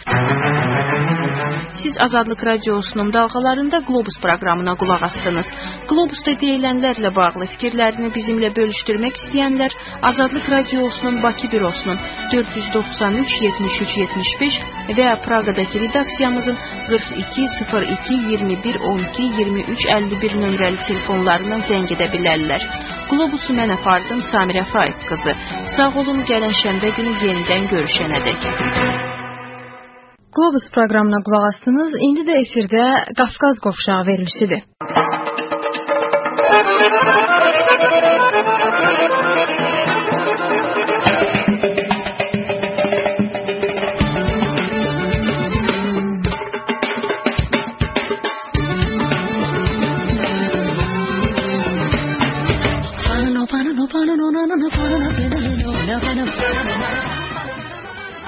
Siz Azadlıq Radiosunun dalğalarında Globus proqramına qulaq asdınız. Globusda deyilənlərlə bağlı fikirlərini bizimlə bölüşdürmək istəyənlər Azadlıq Radiosunun Bakı bürosunun dörd yüz doxsan üç yetmiş üç yetmiş beş və ya Praqadakı redaksiyamızın qırx iki sıfır iki iyirmi bir on iki iyirmi üç əlli bir nömrəli telefonlarından zəng edə bilərlər. Globusu mən apardım, Samirə Faiq qızı. Sağ olun, gələn şənbə günü yenidən görüşənədək. Globus proqramına qulaq astınız. İndi də efirdə Qafqaz qovşağı verilişidir.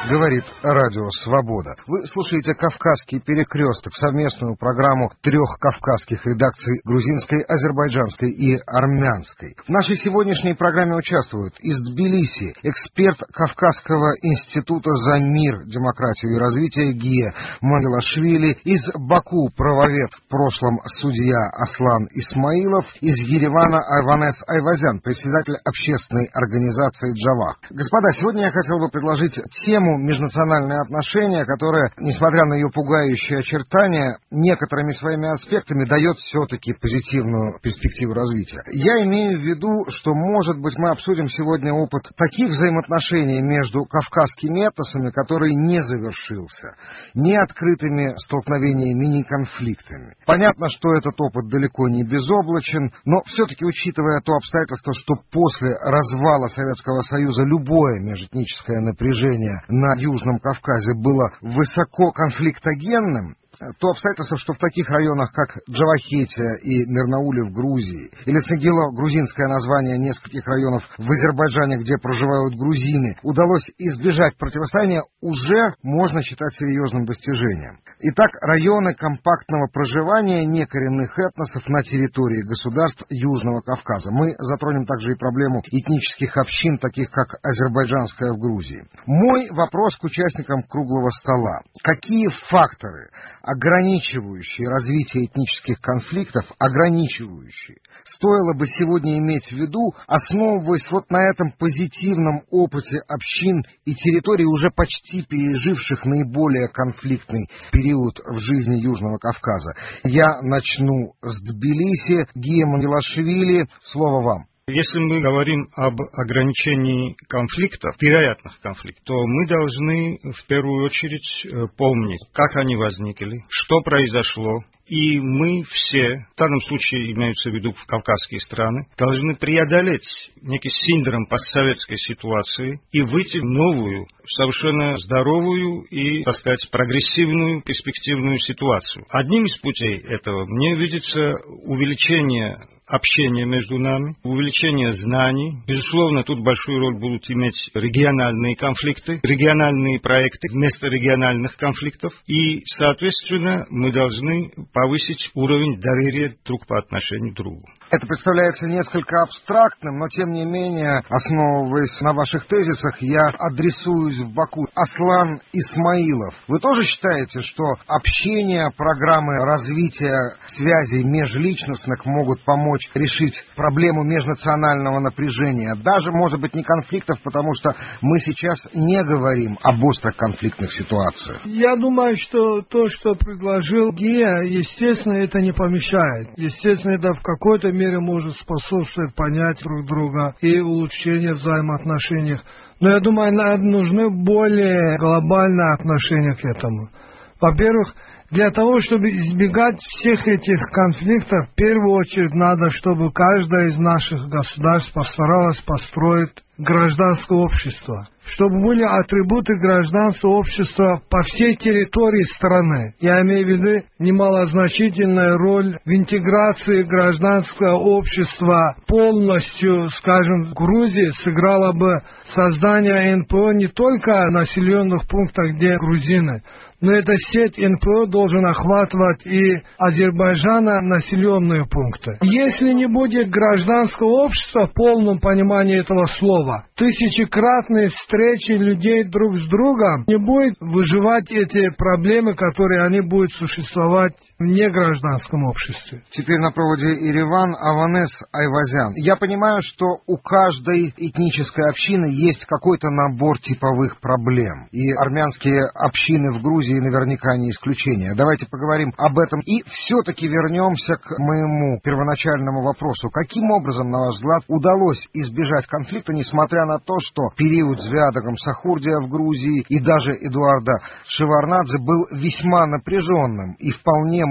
говорит Радио Свобода. Вы слушаете «Кавказский перекресток», совместную программу трех кавказских редакций: грузинской, азербайджанской и армянской. В нашей сегодняшней программе участвуют из Тбилиси эксперт Кавказского института за мир, демократию и развитие Гия Мангелашвили, из Баку правовед, в прошлом судья Аслан Исмаилов, из Еревана Аванес Айвазян, председатель общественной организации «Джавах». Господа, сегодня я хотел бы предложить тему межнациональные отношения, которая, несмотря на ее пугающие очертания, некоторыми своими аспектами дает все-таки позитивную перспективу развития. Я имею в виду, что, может быть, мы обсудим сегодня опыт таких взаимоотношений между кавказскими этносами, который не завершился ни открытыми столкновениями, ни конфликтами. Понятно, что этот опыт далеко не безоблачен, но все-таки, учитывая то обстоятельство, что после развала Советского Союза любое межэтническое напряжение на Южном Кавказе было высоко конфликтогенным, то обстоятельство, что в таких районах, как Джавахетия и Мирнаули в Грузии, или Сагило, грузинское название нескольких районов в Азербайджане, где проживают грузины, удалось избежать противостояния, уже можно считать серьезным достижением. Итак, районы компактного проживания некоренных этносов на территории государств Южного Кавказа. Мы затронем также и проблему этнических общин, таких как азербайджанская в Грузии. Мой вопрос к участникам круглого стола. Какие факторы, ограничивающие развитие этнических конфликтов, ограничивающие, стоило бы сегодня иметь в виду, основываясь вот на этом позитивном опыте общин и территорий, уже почти переживших наиболее конфликтный период в жизни Южного Кавказа? Я начну с Тбилиси. Гия Мангелашвили, слово вам. Если мы говорим об ограничении конфликтов, вероятных конфликтов, то мы должны в первую очередь помнить, как они возникли, что произошло. И мы все, в данном случае имеются в виду кавказские страны, должны преодолеть некий синдром постсоветской ситуации и выйти в новую, совершенно здоровую и, так сказать, прогрессивную, перспективную ситуацию. Одним из путей этого мне видится увеличение общения между нами, увеличение знаний. Безусловно, тут большую роль будут иметь региональные конфликты, региональные проекты вместо региональных конфликтов. И, соответственно, мы должны повысить уровень доверия друг по отношению к другу. Это представляется несколько абстрактным, но тем не менее, основываясь на ваших тезисах, я адресуюсь в Баку. Аслан Исмаилов, вы тоже считаете, что общение, программы развития связей межличностных могут помочь решить проблему межнационального напряжения? Даже, может быть, не конфликтов, потому что мы сейчас не говорим об острых конфликтных ситуациях. Я думаю, что то, что предложил Гия, естественно, это не помешает. Естественно, это в какой-то мере может способствовать понять друг друга и улучшению взаимоотношений. Но я думаю, нужны более глобальные отношения к этому. Во-первых, для того, чтобы избегать всех этих конфликтов, в первую очередь надо, чтобы каждое из наших государств постаралось построить гражданское общество, чтобы были атрибуты гражданского общества по всей территории страны. Я имею в виду немалозначительную роль в интеграции гражданского общества полностью, скажем, в Грузии сыграло бы создание эн пэ о не только в населенных пунктах, где грузины, но эта сеть эн пэ о должен охватывать и Азербайджана населенные пункты. Если не будет гражданского общества в полном понимании этого слова, тысячекратные встречи людей друг с другом, не будет выживать эти проблемы, которые они будут существовать в негражданском обществе. Теперь на проводе Ереван Аванес Айвазян. Я понимаю, что у каждой этнической общины есть какой-то набор типовых проблем. И армянские общины в Грузии наверняка не исключение. Давайте поговорим об этом и все-таки вернемся к моему первоначальному вопросу. Каким образом, на ваш взгляд, удалось избежать конфликта, несмотря на то, что период с Виадаком Сахурдия в Грузии и даже Эдуарда Шеварднадзе был весьма напряженным и вполне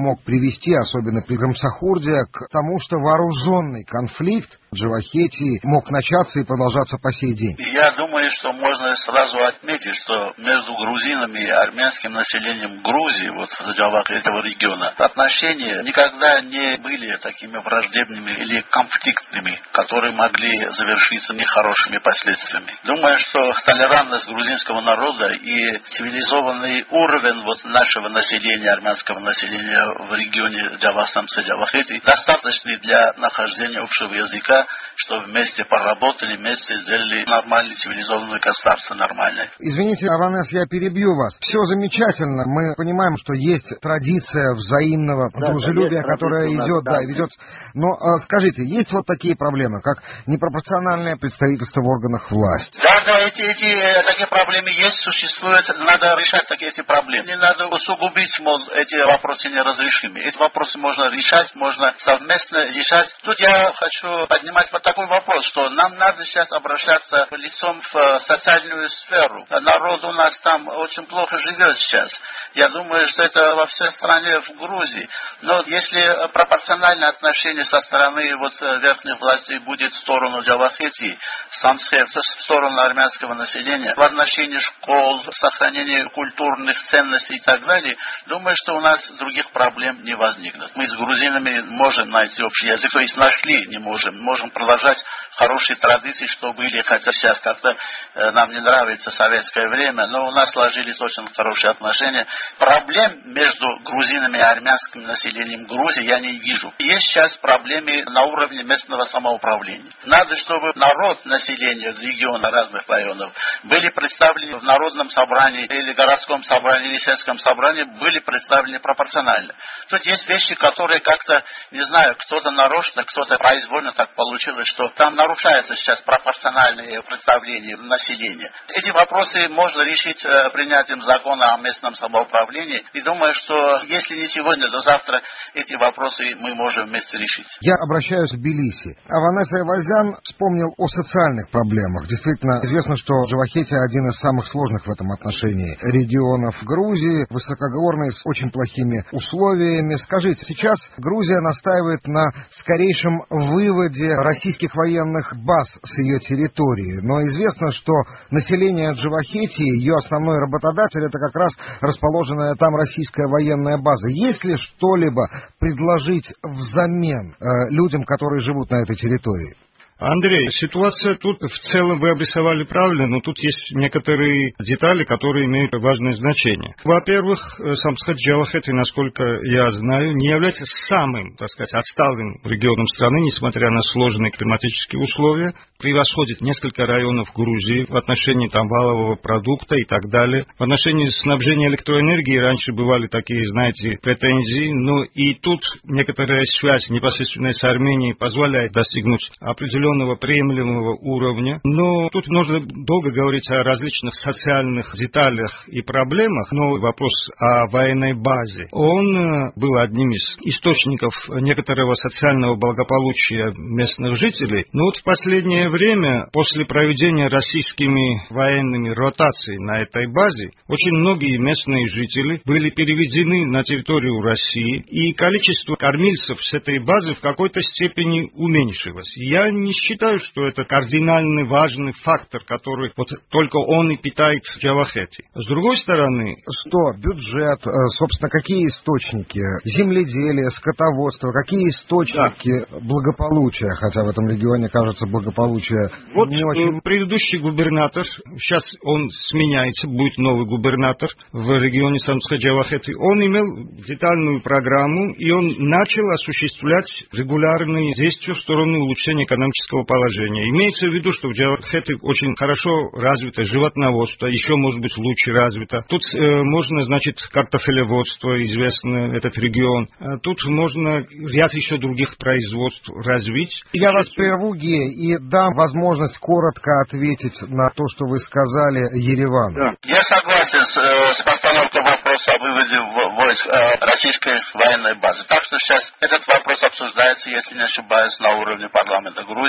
мог привести, особенно при Гамсахурде, к тому, что вооруженный конфликт в Джавахетии мог начаться и продолжаться по сей день? Я думаю, что можно сразу отметить, что между грузинами и армянским населением Грузии, вот в Джавахете этого региона, отношения никогда не были такими враждебными или конфликтными, которые могли завершиться нехорошими последствиями. Думаю, что толерантность грузинского народа и цивилизованный уровень вот нашего населения, армянского населения в регионе Джавах-Самса-Джавахети достаточны для нахождения общего языка, что вместе поработали, вместе сделали нормальное цивилизованное государство, нормальное. Извините, Аванес, я перебью вас. Все замечательно. Мы понимаем, что есть традиция взаимного да, дружелюбия, да, которая идет, да, да, ведет. Но а, скажите, есть вот такие проблемы, как непропорциональное представительство в органах власти? Да, да, эти, эти такие проблемы есть, существуют. Надо решать такие эти проблемы. Не надо усугубить, мол, эти вопросы неразрешимы. Эти вопросы можно решать, можно совместно решать. Тут я хочу поднимать вот такой вопрос, что нам надо сейчас обращаться лицом в социальную сферу. Народ у нас там очень плохо живет сейчас. Я думаю, что это во всей стране, в Грузии. Но если пропорциональное отношение со стороны вот верхних властей будет в сторону Джавахетии, Самсхе, в сторону армянского населения, в отношении школ, сохранения культурных ценностей и так далее, думаю, что у нас других проблем не возникнет. Мы с грузинами можем найти общий язык, то есть нашли, не можем. Можем продолжать хорошие традиции, что были, хотя сейчас как-то э, нам не нравится советское время, но у нас сложились очень хорошие отношения. Проблем между грузинами и армянским населением Грузии я не вижу. Есть сейчас проблемы на уровне местного самоуправления. Надо, чтобы народ, население региона разных районов были представлены в народном собрании или городском собрании, или сельском собрании, были представлены пропорционально. Тут есть вещи, которые как-то, не знаю, кто-то нарочно, кто-то произвольно так получилось, что там нарушается сейчас пропорциональное представление населения. Эти вопросы можно решить э, принятием закона о местном самоуправлении. И думаю, что если не сегодня, то завтра эти вопросы мы можем вместе решить. Я обращаюсь в Тбилиси. Аванес Айвазян вспомнил о социальных проблемах. Действительно, известно, что Джавахетия один из самых сложных в этом отношении регионов Грузии, высокогорный, с очень плохими условиями. Скажите, сейчас Грузия настаивает на скорейшем выводе российских военных баз с ее территории. Но известно, что население Джавахетии, ее основной работодатель, это как раз расположенная там российская военная база. Есть ли что-либо предложить взамен э, людям, которые живут на этой территории? Андрей, ситуация тут в целом вы обрисовали правильно, но тут есть некоторые детали, которые имеют важное значение. Во-первых, Самсхет-Джавахети, насколько я знаю, не является самым, так сказать, отсталым регионом страны, несмотря на сложные климатические условия. Превосходит несколько районов Грузии в отношении там валового продукта и так далее. В отношении снабжения электроэнергией раньше бывали такие, знаете, претензии, но и тут некоторая связь непосредственно с Арменией позволяет достигнуть определенного приемлемого уровня. Но тут можно долго говорить о различных социальных деталях и проблемах, но вопрос о военной базе, он был одним из источников некоторого социального благополучия местных жителей. Но вот в последнее время, после проведения российскими военными ротаций на этой базе, очень многие местные жители были переведены на территорию России, и количество кормильцев с этой базы в какой-то степени уменьшилось. Я не считаю, что это кардинально важный фактор, который вот только он и питает Джавахети. С другой стороны... Что? Бюджет, собственно, какие источники? Земледелие, скотоводство, какие источники да. благополучия, хотя в этом регионе, кажется, благополучие вот не очень... предыдущий губернатор, сейчас он сменяется, будет новый губернатор в регионе Самсхет-Джавахети, он имел детальную программу, и он начал осуществлять регулярные действия в сторону улучшения экономического положения. Имеется в виду, что в Джавахети очень хорошо развито животноводство, еще может быть лучше развито. Тут э, можно, значит, картофелеводство, известно этот регион. А тут можно ряд еще других производств развить. Я вас прерву, Гея, и дам возможность коротко ответить на то, что вы сказали, Ереван. Да. Я согласен с, э, с постановкой вопроса о выводе войск э, российской военной базы. Так что сейчас этот вопрос обсуждается, если не ошибаюсь, на уровне парламента Грузии.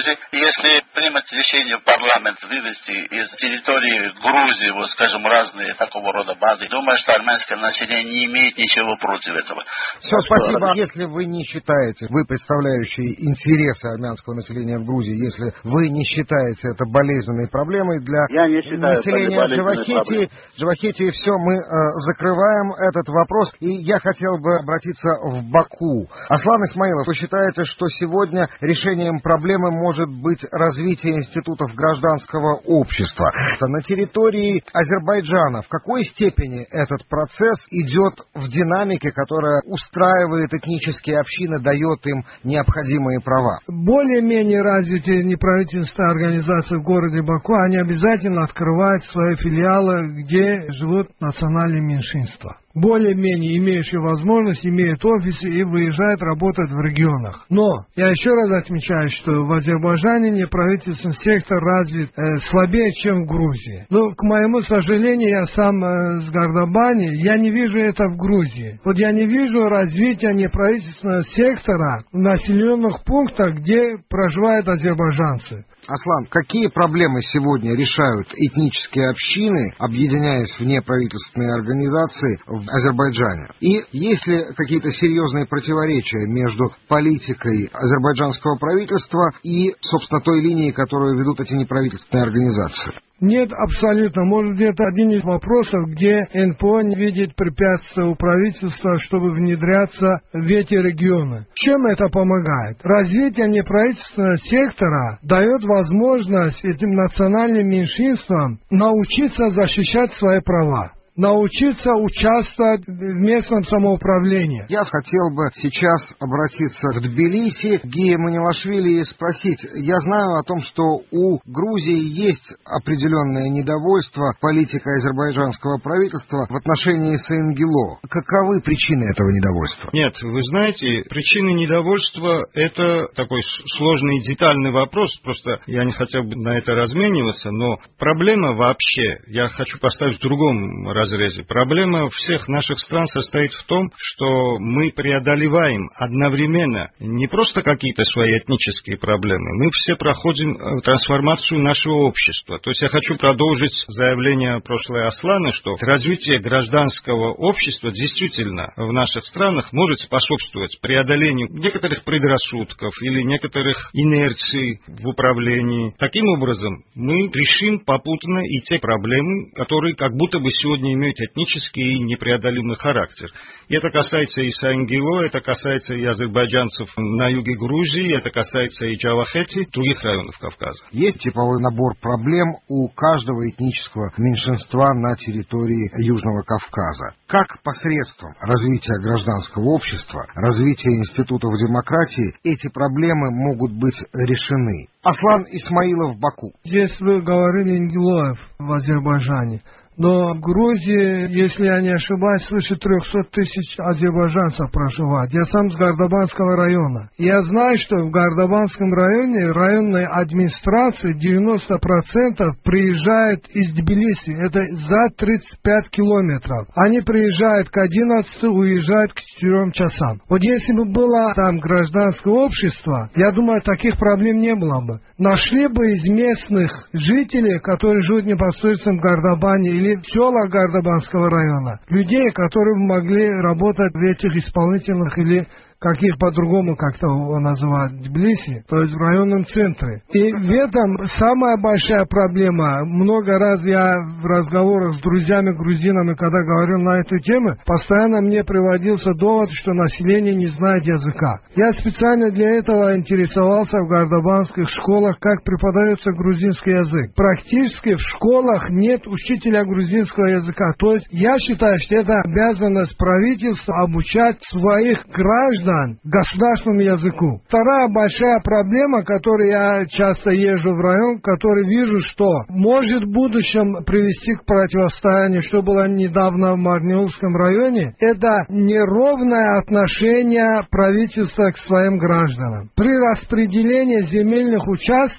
Грузии. Если примет решение парламент вывести из территории Грузии, вот, скажем, разные такого рода базы, думаю, что армянское население не имеет ничего против этого. Все, спасибо. Если вы не считаете, вы представляющие интересы армянского населения в Грузии, если вы не считаете это болезненной проблемой для населения Джавахетии, Джавахетии, все, мы э, закрываем этот вопрос. И я хотел бы обратиться в Баку. Аслан Исмаилов, вы считаете, что сегодня решением проблемы может быть развитие институтов гражданского общества? На территории Азербайджана в какой степени этот процесс идет в динамике, которая устраивает этнические общины, дает им необходимые права? Более-менее развитые неправительственные организации в городе Баку, они обязательно открывают свои филиалы, где живут национальные меньшинства. Более-менее имеющие возможность, имеют офисы и выезжают работать в регионах. Но я еще раз отмечаю, что в Азербайджане неправительственный сектор развит э, слабее, чем в Грузии. Но, к моему сожалению, я сам э, с Гордобани, я не вижу это в Грузии. Вот я не вижу развития неправительственного сектора в населенных пунктах, где проживают азербайджанцы. Аслан, какие проблемы сегодня решают этнические общины, объединяясь в неправительственные организации в Азербайджане? И есть ли какие-то серьезные противоречия между политикой азербайджанского правительства и, собственно, той линией, которую ведут эти неправительственные организации? Нет, абсолютно. Может, это один из вопросов, где эн пэ о не видит препятствия у правительства, чтобы внедряться в эти регионы. Чем это помогает? Развитие неправительственного сектора дает возможность этим национальным меньшинствам научиться защищать свои права, научиться участвовать в местном самоуправлении. Я хотел бы сейчас обратиться к Тбилиси, Гия Манилашвили, и спросить. Я знаю о том, что у Грузии есть определенное недовольство политикой азербайджанского правительства в отношении Саингило. Каковы причины этого недовольства? Нет, вы знаете, причины недовольства – это такой сложный и детальный вопрос. Просто я не хотел бы на это размениваться, но проблема вообще, я хочу поставить в другом разрезе. Проблема всех наших стран состоит в том, что мы преодолеваем одновременно не просто какие-то свои этнические проблемы, мы все проходим трансформацию нашего общества. То есть я хочу продолжить заявление прошлой Аслана, что развитие гражданского общества действительно в наших странах может способствовать преодолению некоторых предрассудков или некоторых инерций в управлении. Таким образом, мы решим попутно и те проблемы, которые как будто бы сегодня имеют этнический и непреодолимый характер. И это касается и Саингило, это касается и азербайджанцев на юге Грузии, это касается и Джавахети, других районов Кавказа. Есть типовой набор проблем у каждого этнического меньшинства на территории Южного Кавказа. Как посредством развития гражданского общества, развития институтов демократии эти проблемы могут быть решены? Аслан Исмаилов, Баку. Здесь вы говорили Ингилоев в Азербайджане. Но в Грузии, если я не ошибаюсь, свыше трехсот тысяч азербайджанцев проживает. Я сам с Гордобанского района. Я знаю, что в Гордобанском районе районной администрации девяносто процентов приезжают из Тбилиси. Это за тридцать пять километров. Они приезжают к одиннадцати, уезжают к четырем часам. Вот если бы было там гражданское общество, я думаю, таких проблем не было бы. Нашли бы из местных жителей, которые живут непосредственно в Гордобане или в селах Гордобанского района, людей, которые могли работать в этих исполнительных или как их по-другому как-то называют, Тбилиси, то есть в районном центре. И в этом самая большая проблема. Много раз я в разговорах с друзьями-грузинами, когда говорил на эту тему, постоянно мне приводился довод, что население не знает языка. Я специально для этого интересовался в гордобанских школах, как преподается грузинский язык. Практически в школах нет учителя грузинского языка. То есть я считаю, что это обязанность правительства обучать своих граждан государственному языку. Вторая большая проблема, которой я часто езжу в район, который вижу, что может в будущем привести к противостоянию, что было недавно в Марниулском районе, это неровное отношение правительства к своим гражданам. При распределении земельных участков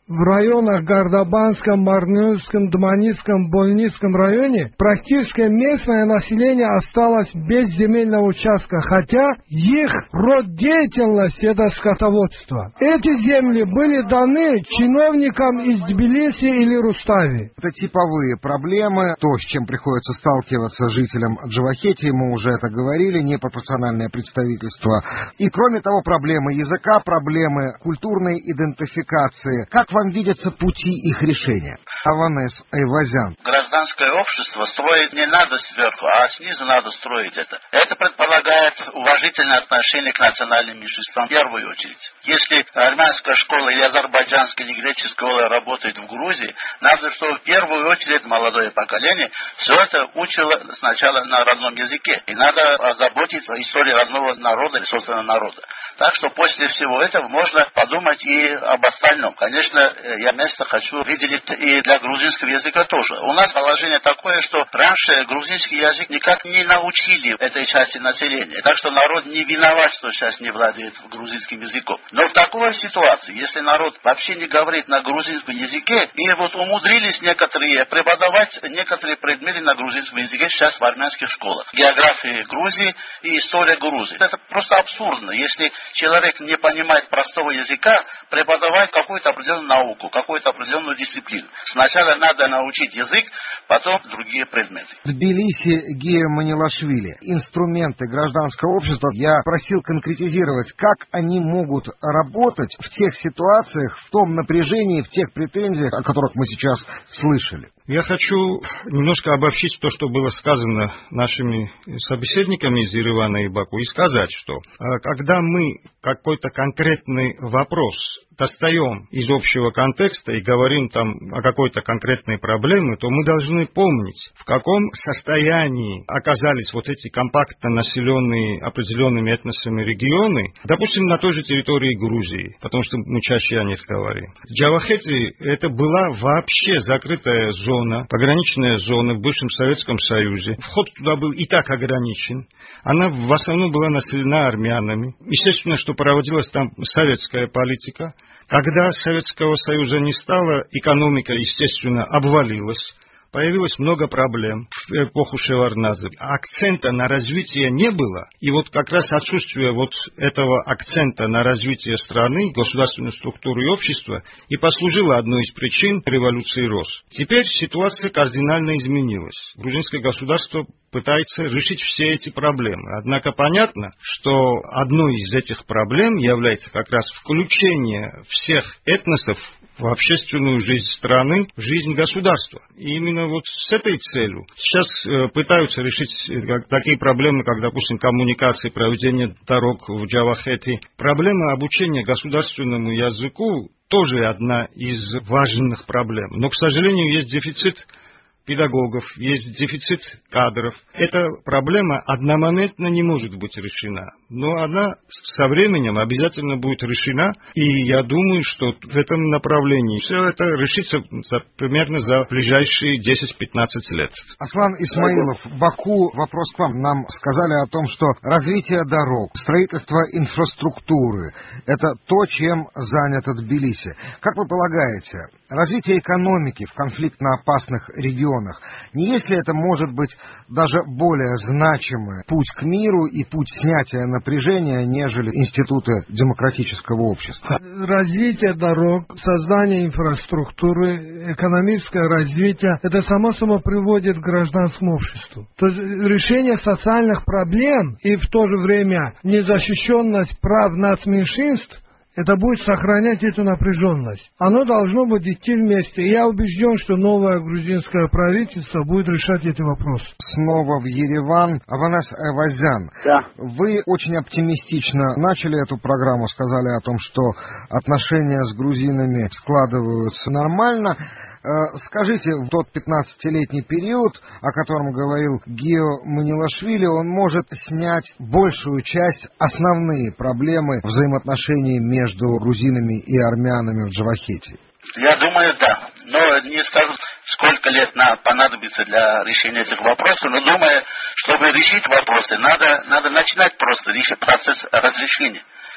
в районах Гордобанском, Марнюрском, Дманийском, Больницком районе практически местное население осталось без земельного участка, хотя их род деятельности это скотоводство. Эти земли были даны чиновникам из Тбилиси или Рустави. Это типовые проблемы, то, с чем приходится сталкиваться жителям Джавахетии, мы уже это говорили, непропорциональное представительство. И кроме того, проблемы языка, проблемы культурной идентификации. Как вам видятся пути их решения? Аванес Айвазян. Гражданское общество строить не надо сверху, а снизу надо строить это. Это предполагает уважительное отношение к национальным меньшинствам в первую очередь. Если армянская школа или азербайджанская или греческая школа работает в Грузии, надо, чтобы в первую очередь молодое поколение все это учило сначала на родном языке. И надо озаботиться о истории родного народа или собственного народа. Так что после всего этого можно подумать и об остальном. Конечно, я место хочу выделить и для грузинского языка тоже. У нас положение такое, что раньше грузинский язык никак не научили этой части населения. Так что народ не виноват, что сейчас не владеет грузинским языком. Но в такой ситуации, если народ вообще не говорит на грузинском языке, и вот умудрились некоторые преподавать некоторые предметы на грузинском языке сейчас в армянских школах. География Грузии и история Грузии. Это просто абсурдно. Если человек не понимает простого языка, преподавать какую-то определенную науку, какую-то определенную дисциплину. Сначала надо научить язык, потом другие предметы. Тбилиси Гия Манилашвили. Инструменты гражданского общества. Я просил конкретизировать, как они могут работать в тех ситуациях, в том напряжении, в тех претензиях, о которых мы сейчас слышали. Я хочу немножко обобщить то, что было сказано нашими собеседниками из Еревана и Баку, и сказать, что когда мы какой-то конкретный вопрос достаем из общего контекста и говорим там о какой-то конкретной проблеме, то мы должны помнить, в каком состоянии оказались вот эти компактно населенные определенными этносами регионы, допустим, на той же территории Грузии, потому что мы чаще о них говорим. Джавахетия — это была вообще закрытая зона, пограничная зона в бывшем Советском Союзе. Вход туда был и так ограничен. Она в основном была населена армянами. Естественно, что проводилась там советская политика. Когда Советского Союза не стало, экономика, естественно, обвалилась. Появилось много проблем в эпоху Шеварднадзе. Акцента на развитие не было. И вот как раз отсутствие вот этого акцента на развитие страны, государственной структуры и общества и послужило одной из причин революции РОС. Теперь ситуация кардинально изменилась. Грузинское государство пытается решить все эти проблемы. Однако понятно, что одной из этих проблем является как раз включение всех этносов в общественную жизнь страны, в жизнь государства. И именно вот с этой целью сейчас э, пытаются решить э, такие проблемы, как, допустим, коммуникации, проведение дорог в Джавахетии. Проблема обучения государственному языку тоже одна из важных проблем. Но, к сожалению, есть дефицит педагогов, есть дефицит кадров. Эта проблема одномоментно не может быть решена, но она со временем обязательно будет решена, и я думаю, что в этом направлении все это решится за, примерно за ближайшие десять-пятнадцать лет. Аслан Исмаилов, Баку, вопрос к вам. Нам сказали о том, что развитие дорог, строительство инфраструктуры – это то, чем занято Тбилиси. Как вы полагаете, развитие экономики в конфликтно опасных регионах, не если это может быть даже более значимый путь к миру и путь снятия напряжения, нежели институты демократического общества? Развитие дорог, создание инфраструктуры, экономическое развитие, это само собой приводит к гражданскому обществу. То есть решение социальных проблем и в то же время незащищенность прав нацменьшинств, это будет сохранять эту напряженность. Оно должно быть идти вместе. И я убежден, что новое грузинское правительство будет решать эти вопросы. Снова в Ереван. Аванес Айвазян. Да. Вы очень оптимистично начали эту программу, сказали о том, что отношения с грузинами складываются нормально. Скажите, в тот пятнадцатилетний период, о котором говорил Гио Манилашвили, он может снять большую часть, основные проблемы взаимоотношений между грузинами и армянами в Джавахетии? Я думаю, да. Но не скажу, сколько лет нам понадобится для решения этих вопросов, но думаю, чтобы решить вопросы, надо, надо начинать просто решить процесс разрешения.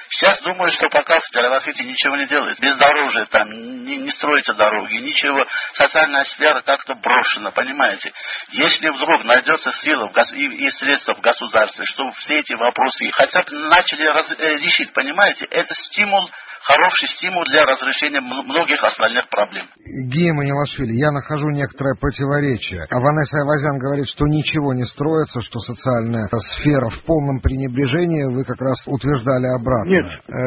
Сейчас думаю, что пока в Тель-Авиве ничего не делает. Бездорожье там, не, не строятся дороги, ничего. Социальная сфера как-то брошена, понимаете. Если вдруг найдется сила в гос... и, и средства в государстве, чтобы все эти вопросы хотя бы начали раз... решить, понимаете, это стимул, хороший стимул для разрешения многих остальных проблем. Гия Манилашвили, я нахожу некоторое противоречие. А Ванесса Айвазян говорит, что ничего не строится, что социальная сфера в полном пренебрежении. Вы как раз утверждали обратно. Нет,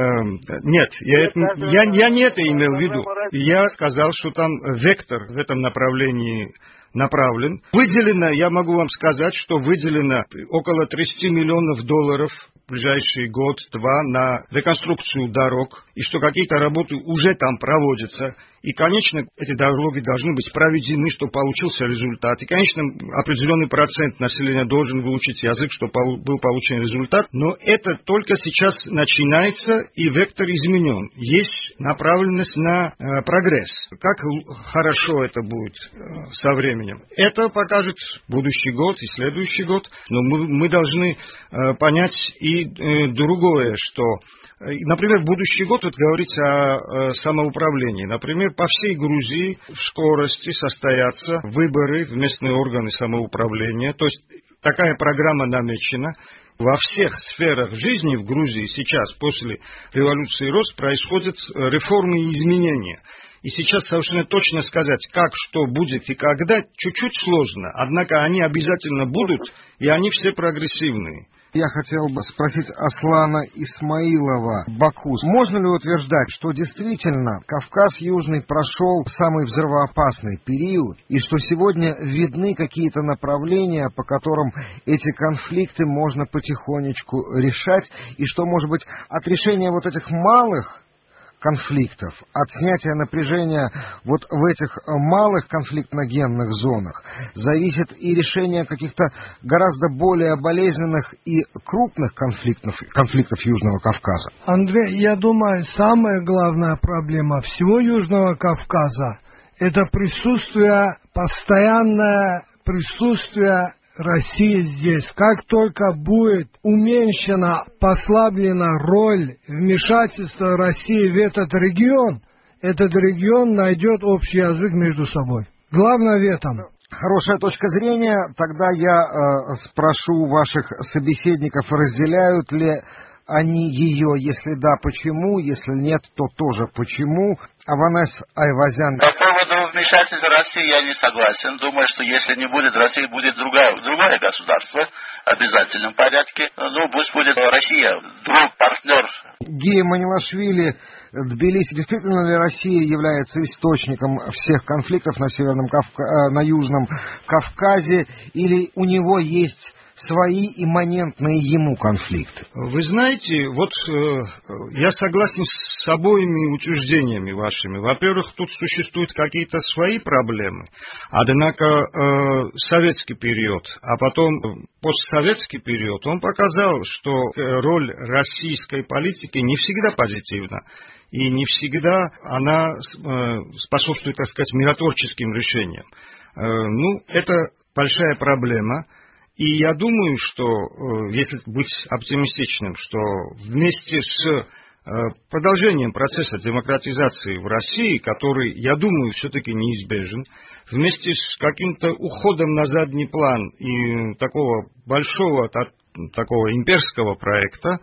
э, нет, я, это, я, я не это имел в виду. Я сказал, что там вектор в этом направлении направлен. Выделено, я могу вам сказать, что выделено около тридцать миллионов долларов в ближайший год-два на реконструкцию дорог, и что какие-то работы уже там проводятся. И, конечно, эти дороги должны быть проведены, чтобы получился результат. И, конечно, определенный процент населения должен выучить язык, чтобы был получен результат. Но это только сейчас начинается, и вектор изменен. Есть направленность на э, прогресс. Как хорошо это будет э, со временем. Это покажет будущий год и следующий год. Но мы, мы должны э, понять и э, другое, что... Например, в будущий год, вот говорится о, о самоуправлении. Например, по всей Грузии в скорости состоятся выборы в местные органы самоуправления. То есть такая программа намечена. Во всех сферах жизни в Грузии сейчас, после революции РОС, происходят реформы и изменения. И сейчас совершенно точно сказать, как, что будет и когда, чуть-чуть сложно. Однако они обязательно будут, и они все прогрессивные. Я хотел бы спросить Аслана Исмаилова, Баку. Можно ли утверждать, что действительно Кавказ Южный прошел самый взрывоопасный период, и что сегодня видны какие-то направления, по которым эти конфликты можно потихонечку решать, и что, может быть, от решения вот этих малых конфликтов, от снятия напряжения вот в этих малых конфликтногенных зонах зависит и решение каких-то гораздо более болезненных и крупных конфликтов, конфликтов Южного Кавказа? Андрей, я думаю, самая главная проблема всего Южного Кавказа – это присутствие, постоянное присутствие России здесь. Как только будет уменьшена, послаблена роль вмешательства России в этот регион, этот регион найдет общий язык между собой. Главное в этом. Хорошая точка зрения. Тогда я э, спрошу ваших собеседников, разделяют ли они ее, если да, почему, если нет, то тоже почему. Аванес Айвазян. По поводу вмешательства России я не согласен. Думаю, что если не будет России, будет другое, другое государство в обязательном порядке. Ну, пусть будет Россия, друг, партнер. Гия Манилашвили, Тбилиси, действительно ли Россия является источником всех конфликтов на Северном Кавка... на Южном Кавказе, или у него есть свои имманентные ему конфликты? Вы знаете, вот э, я согласен с обоими утверждениями вашими. Во-первых, тут существуют какие-то свои проблемы, однако э, советский период, а потом постсоветский период, он показал, что роль российской политики не всегда позитивна. И не всегда она э, способствует, так сказать, миротворческим решениям. Э, ну, это большая проблема. И я думаю, что, если быть оптимистичным, что вместе с продолжением процесса демократизации в России, который, я думаю, все-таки неизбежен, вместе с каким-то уходом на задний план и такого большого, такого имперского проекта,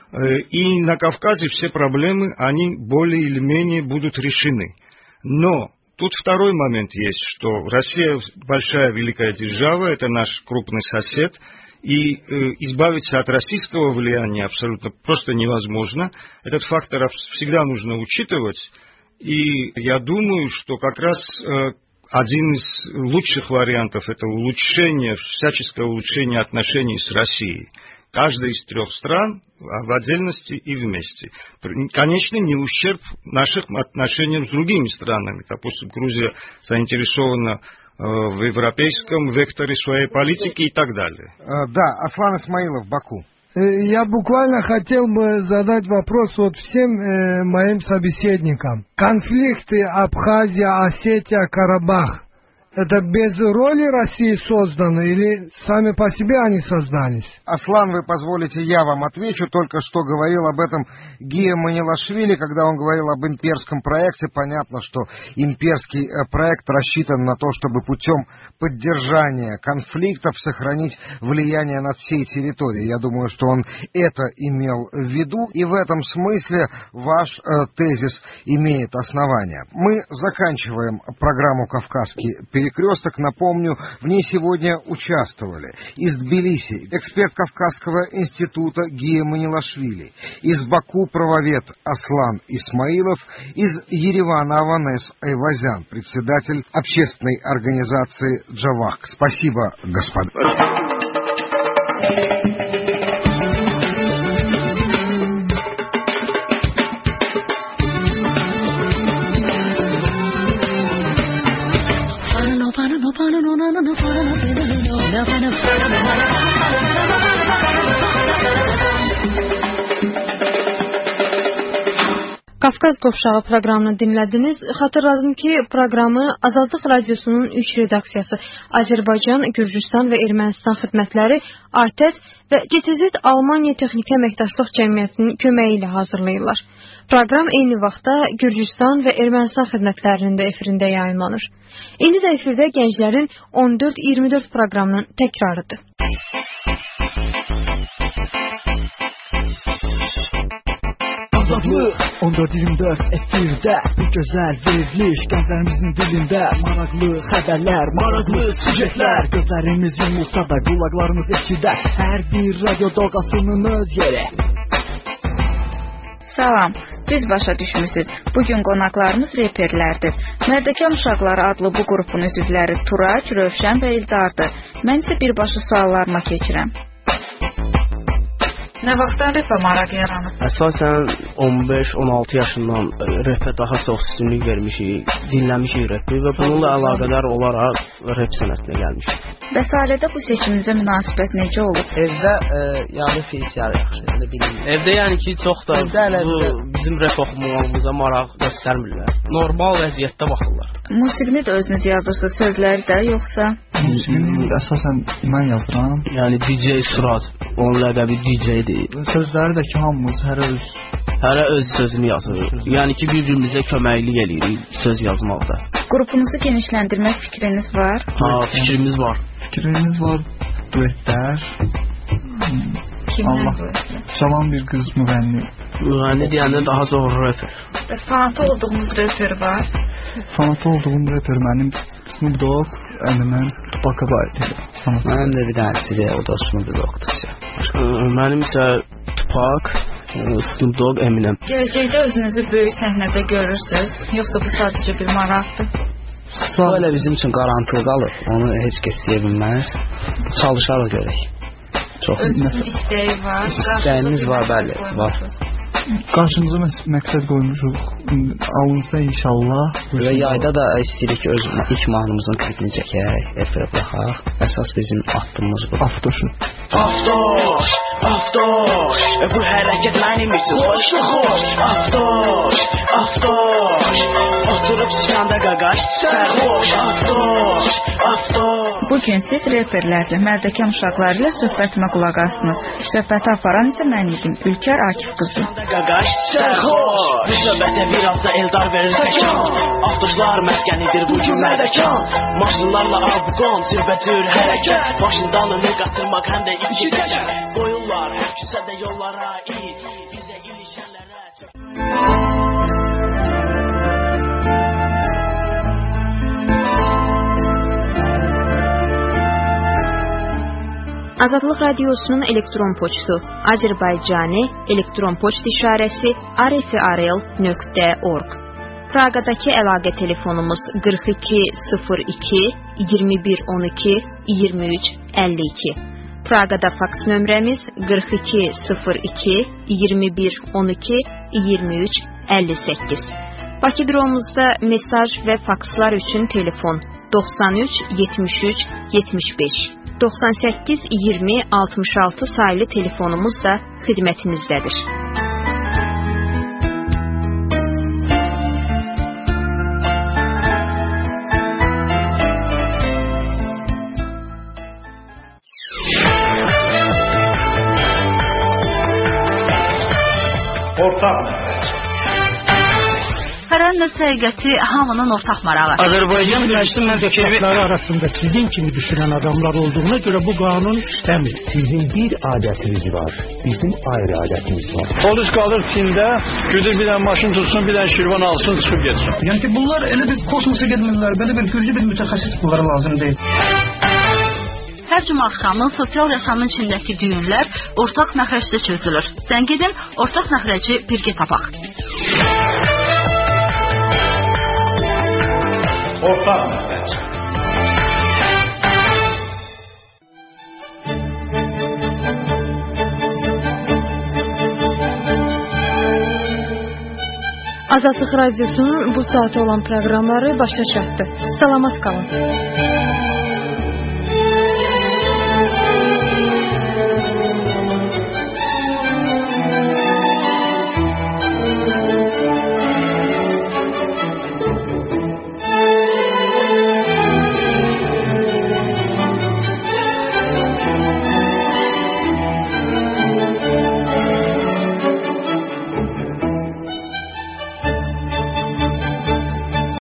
и на Кавказе все проблемы, они более или менее будут решены. Но тут второй момент есть, что Россия большая великая держава, это наш крупный сосед, и э, избавиться от российского влияния абсолютно просто невозможно. Этот фактор всегда нужно учитывать, и я думаю, что как раз э, один из лучших вариантов – это улучшение, всяческое улучшение отношений с Россией. Каждая из трех стран, в отдельности и вместе. Конечно, не ущерб нашим отношениям с другими странами. Допустим, Грузия заинтересована в европейском векторе своей политики и так далее. Да, Аслан Исмаилов, Баку. Я буквально хотел бы задать вопрос вот всем э, моим собеседникам. Конфликты Абхазия, Осетия, Карабах. Это без роли России созданы или сами по себе они создались? Аслан, вы позволите, я вам отвечу. Только что говорил об этом Гия Манилашвили, когда он говорил об имперском проекте. Понятно, что имперский проект рассчитан на то, чтобы путем поддержания конфликтов сохранить влияние над всей территорией. Я думаю, что он это имел в виду, и в этом смысле ваш э, тезис имеет основание. Мы заканчиваем программу «Кавказский перекресток». Напомню, в ней сегодня участвовали из Тбилиси эксперт Кавказского института Гия Манилашвили, из Баку правовед Аслан Исмаилов, из Еревана Аванес Айвазян, председатель общественной организации «Джавах». Спасибо, господа. Qafqaz Qovşağı proqramını dinlədiniz. Xatırladım ki, proqramı Azadlıq Radiosunun üç redaksiyası Azərbaycan, Gürcüstan və Ermənistan xidmətləri, A T E D və G T Z Almaniya Texniki Əməkdaşlıq Cəmiyyətinin köməyi ilə hazırlayırlar. Proqram eyni vaxtda Gürcüstan və Ermənistan xidmətlərinin də efirində yayımlanır. İndi də efirdə gənclərin on dörd iyirmi dörd proqramının təkrarıdır. Azadlıq on dörd iyirmi dörd efirdə bir gözəl veriliş gənclərimizin dilində maraqlı xəbərlər, maraqlı süjetlər gözlərimiz yumulsa da qulaqlarımız eşidə hər bir radio dalğasının öz yeri. Salam, düz başa düşmüsünüz. Bugün qonaqlarımız reperlərdir. Mərdəkan Uşaqları adlı bu qrupun üzvləri Turac, Rövşən və İldardır. Mən isə birbaşa suallarıma keçirəm. Nə vaxtdan repə maraq yaranıb? Əsasən on beş on altı yaşından repə daha çox üstünlük vermişik, dinləmişik repi və bununla əlaqədar olaraq rep sənətinə gəlmişik. Bəs ailədə bu seçiminizə münasibət necə olub? Evdə e, yəni feysiyar yaxşı, yəni bilmirəm. Evdə yəni ki, çox da bu, bizim rep oxumağımıza maraq göstərmirlər. Normal vəziyyətdə baxırlar. Musiqini də özünüz yazırsınız, sözləri də yoxsa? Musiqini əsasən mən yazıram. Yəni D J Suraj, onun ləqəbi D J-dir. Sözləri də ki, hamımız hərə öz hərə öz sözünü yazır. Yəni ki, bir-birimizə köməklik eləyirik söz yazmaqda. Qrupunuzu genişləndirmək fikriniz var? Ha, fikrimiz var. Fikrimiz var. Duetlər. Kimlə duetlər? Cavan bir qız müğənni. Müğənni deyəndə daha çox reper. Bəs fanatı olduğunuz reper var? Fanatı olduğum reper mənim Snoop Dogg, Eminem, Tupac aiddir. Mənim də bir dənəsidir, o da Snoop Dogg-dur. Mənim isə Tupac, Snoop Dogg, Eminem. Gələcəkdə özünüzü böyük səhnədə görürsünüz, yoxsa bu sadəcə bir maraqdır? Bu elə bizim üçün qarantılı qalır, onu heç kəs deyə bilməz. Çalışarıq görək. Özünüzün istəyi var? İstəyimiz var, bəli, var. Qarşımıza məqsəd qoymuşuq, alınsa inşallah. Və yayda da istəyirik ki, öz ilk mahnımızın klipini çəkək, efirə baxaq. Əsas bizim attığımız bu. Aftoşun. Aftoş, aftoş, bu hərəkət mənim üçün xoşlu xoş. Aftoş, aftoş, oturub sıçanda qaqaş, sərxoş. Aftoş, aftoş. Bugün siz reperlərlə, Mərdəkan Uşaqları ilə söhbətimə qulaq asdınız. Söhbəti aparan isə mən idim, Ülkər Akif qızı. Qaqaş, sərxoş, bu söhbətə biraz da Eldar verir təkan. Avtobuslar məskənidir bugün Mərdəkan. Maşınlarla avqon, cürbəcür hərəkət. Başın dalını qatırmaq həm də iki təkər. Qoyurlar hər küsədə yollara iz, bizə ilişənlərə çox. Azadlıq Radiosunun elektron poçtu Azərbaycani elektron poçt işarəsi r f r l nöqtə org. Praqadakı əlaqə telefonumuz qırx iki sıfır iki iyirmi bir on iki iyirmi üç əlli iki. Praqada faks nömrəmiz qırx iki sıfır iki iyirmi bir on iki iyirmi üç əlli səkkiz. Bakı büromuzda mesaj və fakslar üçün telefon doxsan üç yetmiş üç yetmiş beş. doxsan səkkiz iyirmi altmış altı sayılı telefonumuz da xidmətinizdədir. ortaq məqsəd. Fərənin öz həqiqəti hamının ortaq marağı. Azərbaycan Birləşmiş Millətlər arasında sizin kimi düşünən adamlar olduğuna görə bu qanun işləmir. Sizin bir adətiniz var, bizim ayrı adətimiz var. Polis qalır Çində, güdür bir dənə maşın tutsun, bir dənə şirvan alsın, çıxıb getsin. Yəni ki, bunlar elə bir kosmosa getmirlər, belə bir gürcü bir mütəxəssis bunlara lazım deyil. Hər cümə axşamı sosial yaşamın içindəki düyünlər ortaq məxrəcdə çözülür. Sən gedin, ortaq məxrəci birgə tapaq. Ortaq məxrəc. Azadlıq Radiosunun bu saata olan proqramları başa çatdı. Salamat qalın.